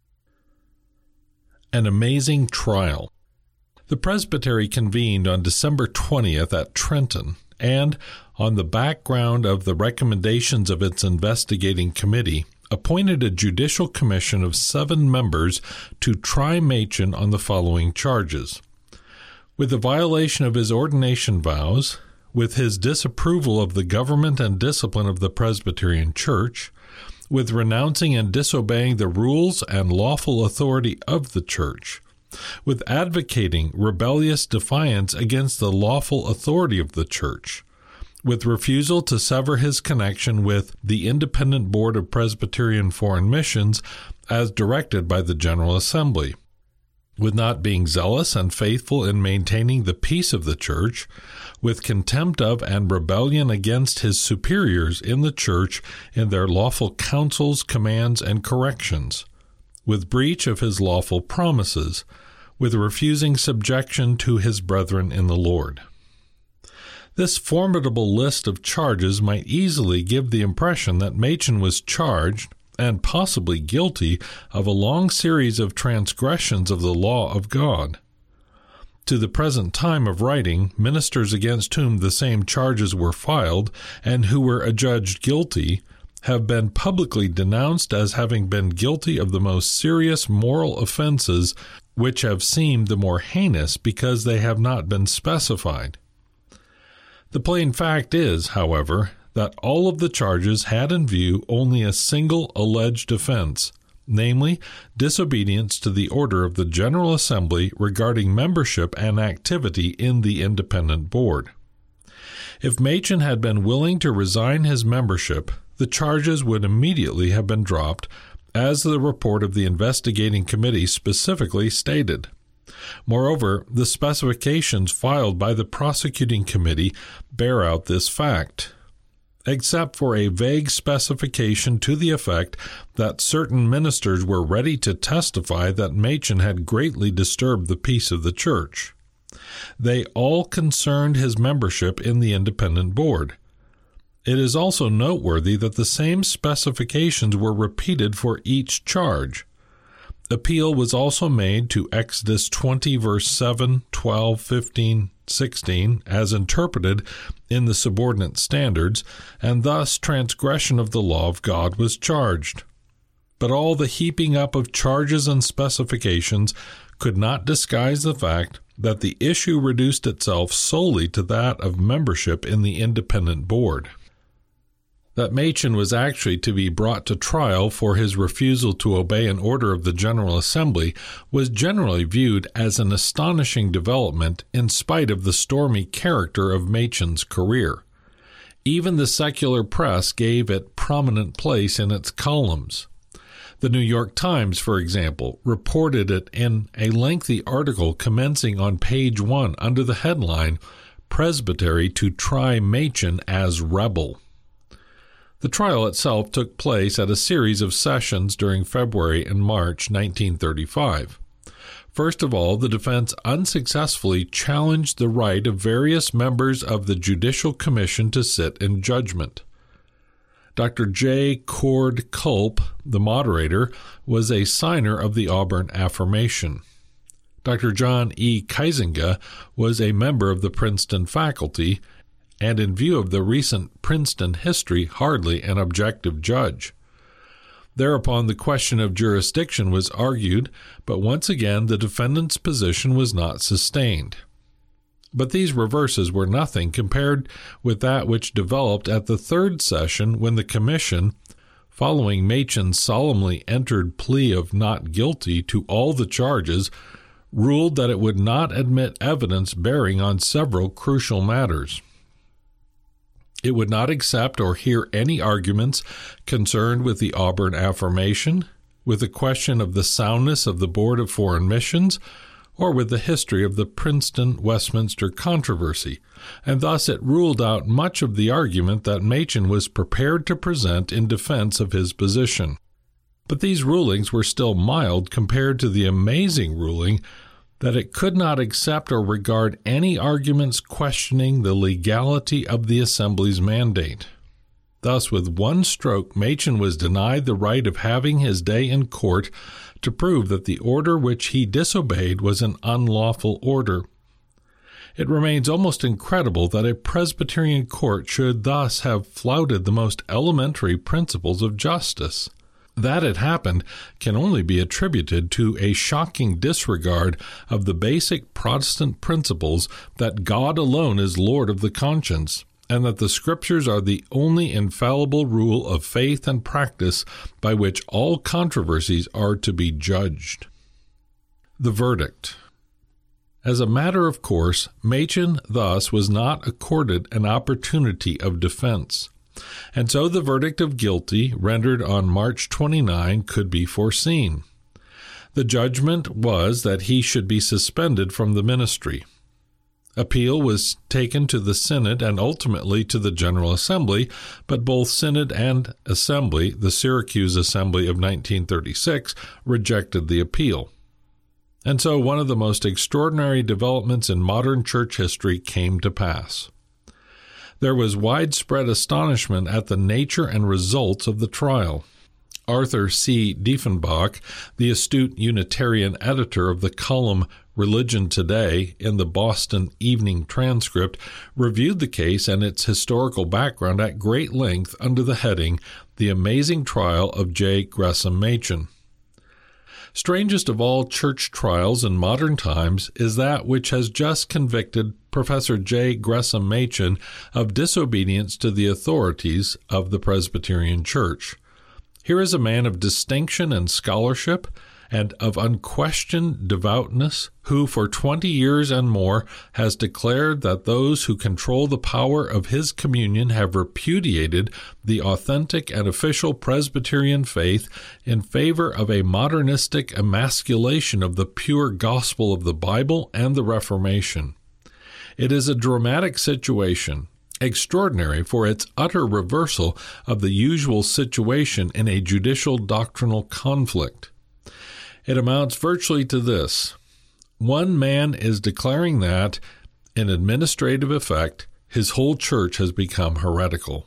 An amazing trial. The presbytery convened on December twentieth at Trenton, and, on the background of the recommendations of its investigating committee, appointed a judicial commission of seven members to try Machen on the following charges: with the violation of his ordination vows, with his disapproval of the government and discipline of the Presbyterian Church, with renouncing and disobeying the rules and lawful authority of the Church, with advocating rebellious defiance against the lawful authority of the Church, with refusal to sever his connection with the Independent Board of Presbyterian Foreign Missions as directed by the General Assembly, with not being zealous and faithful in maintaining the peace of the Church, with contempt of and rebellion against his superiors in the Church in their lawful counsels, commands, and corrections, with breach of his lawful promises, with refusing subjection to his brethren in the Lord. This formidable list of charges might easily give the impression that Machen was charged, and possibly guilty, of a long series of transgressions of the law of God. To the present time of writing, ministers against whom the same charges were filed, and who were adjudged guilty, have been publicly denounced as having been guilty of the most serious moral offenses, which have seemed the more heinous because they have not been specified. The plain fact is, however, that all of the charges had in view only a single alleged offense, namely, disobedience to the order of the General Assembly regarding membership and activity in the Independent Board. If Machen had been willing to resign his membership, the charges would immediately have been dropped, as the report of the investigating committee specifically stated. Moreover, the specifications filed by the prosecuting committee bear out this fact, except for a vague specification to the effect that certain ministers were ready to testify that Machen had greatly disturbed the peace of the Church. They all concerned his membership in the Independent Board. It is also noteworthy that the same specifications were repeated for each charge. Appeal was also made to Exodus twenty, verse seven, twelve, fifteen, sixteen, as interpreted in the subordinate standards, and thus transgression of the law of God was charged. But all the heaping up of charges and specifications could not disguise the fact that the issue reduced itself solely to that of membership in the Independent Board. That Machen was actually to be brought to trial for his refusal to obey an order of the General Assembly was generally viewed as an astonishing development in spite of the stormy character of Machen's career. Even the secular press gave it prominent place in its columns. The New York Times, for example, reported it in a lengthy article commencing on page one under the headline, "Presbytery to Try Machen as Rebel." The trial itself took place at a series of sessions during February and March nineteen thirty-five. First of all, the defense unsuccessfully challenged the right of various members of the Judicial Commission to sit in judgment. Doctor J. Cord Culp, the moderator, was a signer of the Auburn Affirmation. Doctor John E. Kaisinga was a member of the Princeton faculty, and in view of the recent Princeton history, hardly an objective judge. Thereupon the question of jurisdiction was argued, but once again the defendant's position was not sustained. But these reverses were nothing compared with that which developed at the third session when the commission, following Machen's solemnly entered plea of not guilty to all the charges, ruled that it would not admit evidence bearing on several crucial matters. It would not accept or hear any arguments concerned with the Auburn Affirmation, with the question of the soundness of the Board of Foreign Missions, or with the history of the Princeton-Westminster controversy, and thus it ruled out much of the argument that Machen was prepared to present in defense of his position. But these rulings were still mild compared to the amazing ruling that it could not accept or regard any arguments questioning the legality of the Assembly's mandate. Thus, with one stroke, Machen was denied the right of having his day in court to prove that the order which he disobeyed was an unlawful order. It remains almost incredible that a Presbyterian court should thus have flouted the most elementary principles of justice. That it happened can only be attributed to a shocking disregard of the basic Protestant principles that God alone is Lord of the conscience, and that the Scriptures are the only infallible rule of faith and practice by which all controversies are to be judged. The verdict. As a matter of course, Machen thus was not accorded an opportunity of defense, and so the verdict of guilty, rendered on March twenty-ninth, could be foreseen. The judgment was that he should be suspended from the ministry. Appeal was taken to the Synod and ultimately to the General Assembly, but both Synod and Assembly, the Syracuse Assembly of nineteen thirty-six, rejected the appeal. And so one of the most extraordinary developments in modern church history came to pass. There was widespread astonishment at the nature and results of the trial. Arthur C. Diefenbach, the astute Unitarian editor of the column Religion Today in the Boston Evening Transcript, reviewed the case and its historical background at great length under the heading, The Amazing Trial of J. Gresham Machen. Strangest of all church trials in modern times is that which has just convicted Professor J. Gresham Machen of disobedience to the authorities of the Presbyterian Church. Here is a man of distinction and scholarship, and of unquestioned devoutness, who for twenty years and more has declared that those who control the power of his communion have repudiated the authentic and official Presbyterian faith in favor of a modernistic emasculation of the pure gospel of the Bible and the Reformation. It is a dramatic situation, extraordinary for its utter reversal of the usual situation in a judicial doctrinal conflict. It amounts virtually to this. One man is declaring that, in administrative effect, his whole church has become heretical.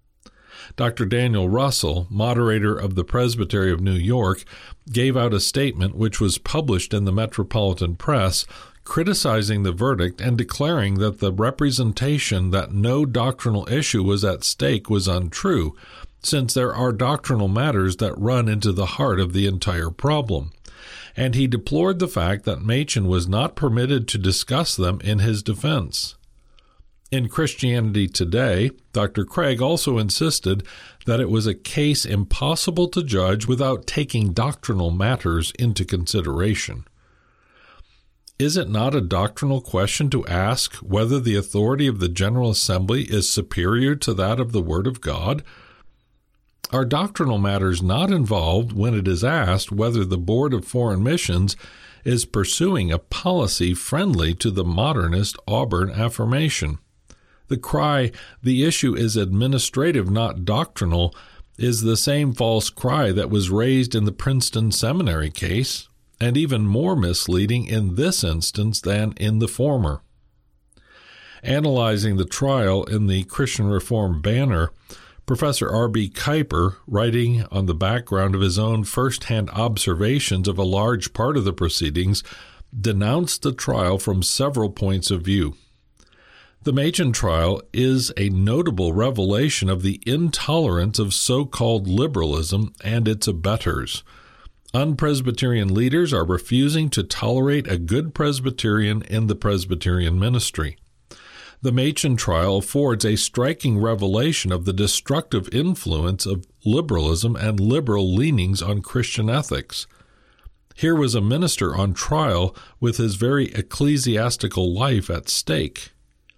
Doctor Daniel Russell, moderator of the Presbytery of New York, gave out a statement which was published in the Metropolitan Press, criticizing the verdict and declaring that the representation that no doctrinal issue was at stake was untrue, since there are doctrinal matters that run into the heart of the entire problem. And he deplored the fact that Machen was not permitted to discuss them in his defense. In Christianity Today, Doctor Craig also insisted that it was a case impossible to judge without taking doctrinal matters into consideration. Is it not a doctrinal question to ask whether the authority of the General Assembly is superior to that of the Word of God? Are doctrinal matters not involved when it is asked whether the Board of Foreign Missions is pursuing a policy friendly to the modernist Auburn affirmation? The cry, "The issue is administrative, not doctrinal," is the same false cry that was raised in the Princeton Seminary case, and even more misleading in this instance than in the former. Analyzing the trial in the Christian Reform Banner, Professor R B Kuyper, writing on the background of his own first-hand observations of a large part of the proceedings, denounced the trial from several points of view. The Machen trial is a notable revelation of the intolerance of so-called liberalism and its abettors. Unpresbyterian leaders are refusing to tolerate a good Presbyterian in the Presbyterian ministry. The Machen trial affords a striking revelation of the destructive influence of liberalism and liberal leanings on Christian ethics. Here was a minister on trial with his very ecclesiastical life at stake.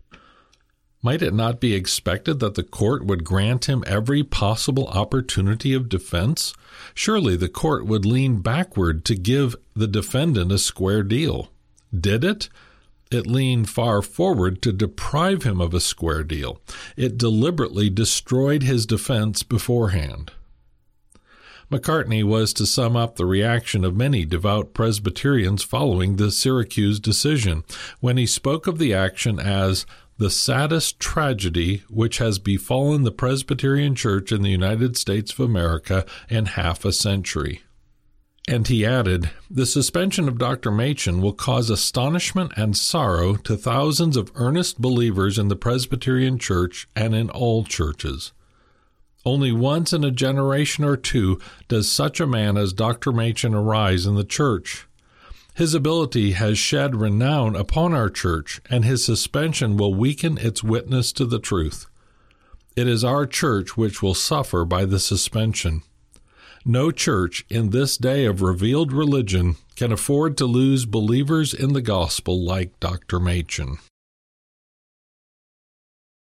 Might it not be expected that the court would grant him every possible opportunity of defense? Surely the court would lean backward to give the defendant a square deal. Did it? It leaned far forward to deprive him of a square deal. It deliberately destroyed his defense beforehand. Macartney was to sum up the reaction of many devout Presbyterians following the Syracuse decision, when he spoke of the action as the saddest tragedy which has befallen the Presbyterian Church in the United States of America in half a century. And he added, the suspension of Doctor Machen will cause astonishment and sorrow to thousands of earnest believers in the Presbyterian Church and in all churches. Only once in a generation or two does such a man as Doctor Machen arise in the church. His ability has shed renown upon our church, and his suspension will weaken its witness to the truth. It is our church which will suffer by the suspension. No church in this day of revealed religion can afford to lose believers in the gospel like Doctor Machen.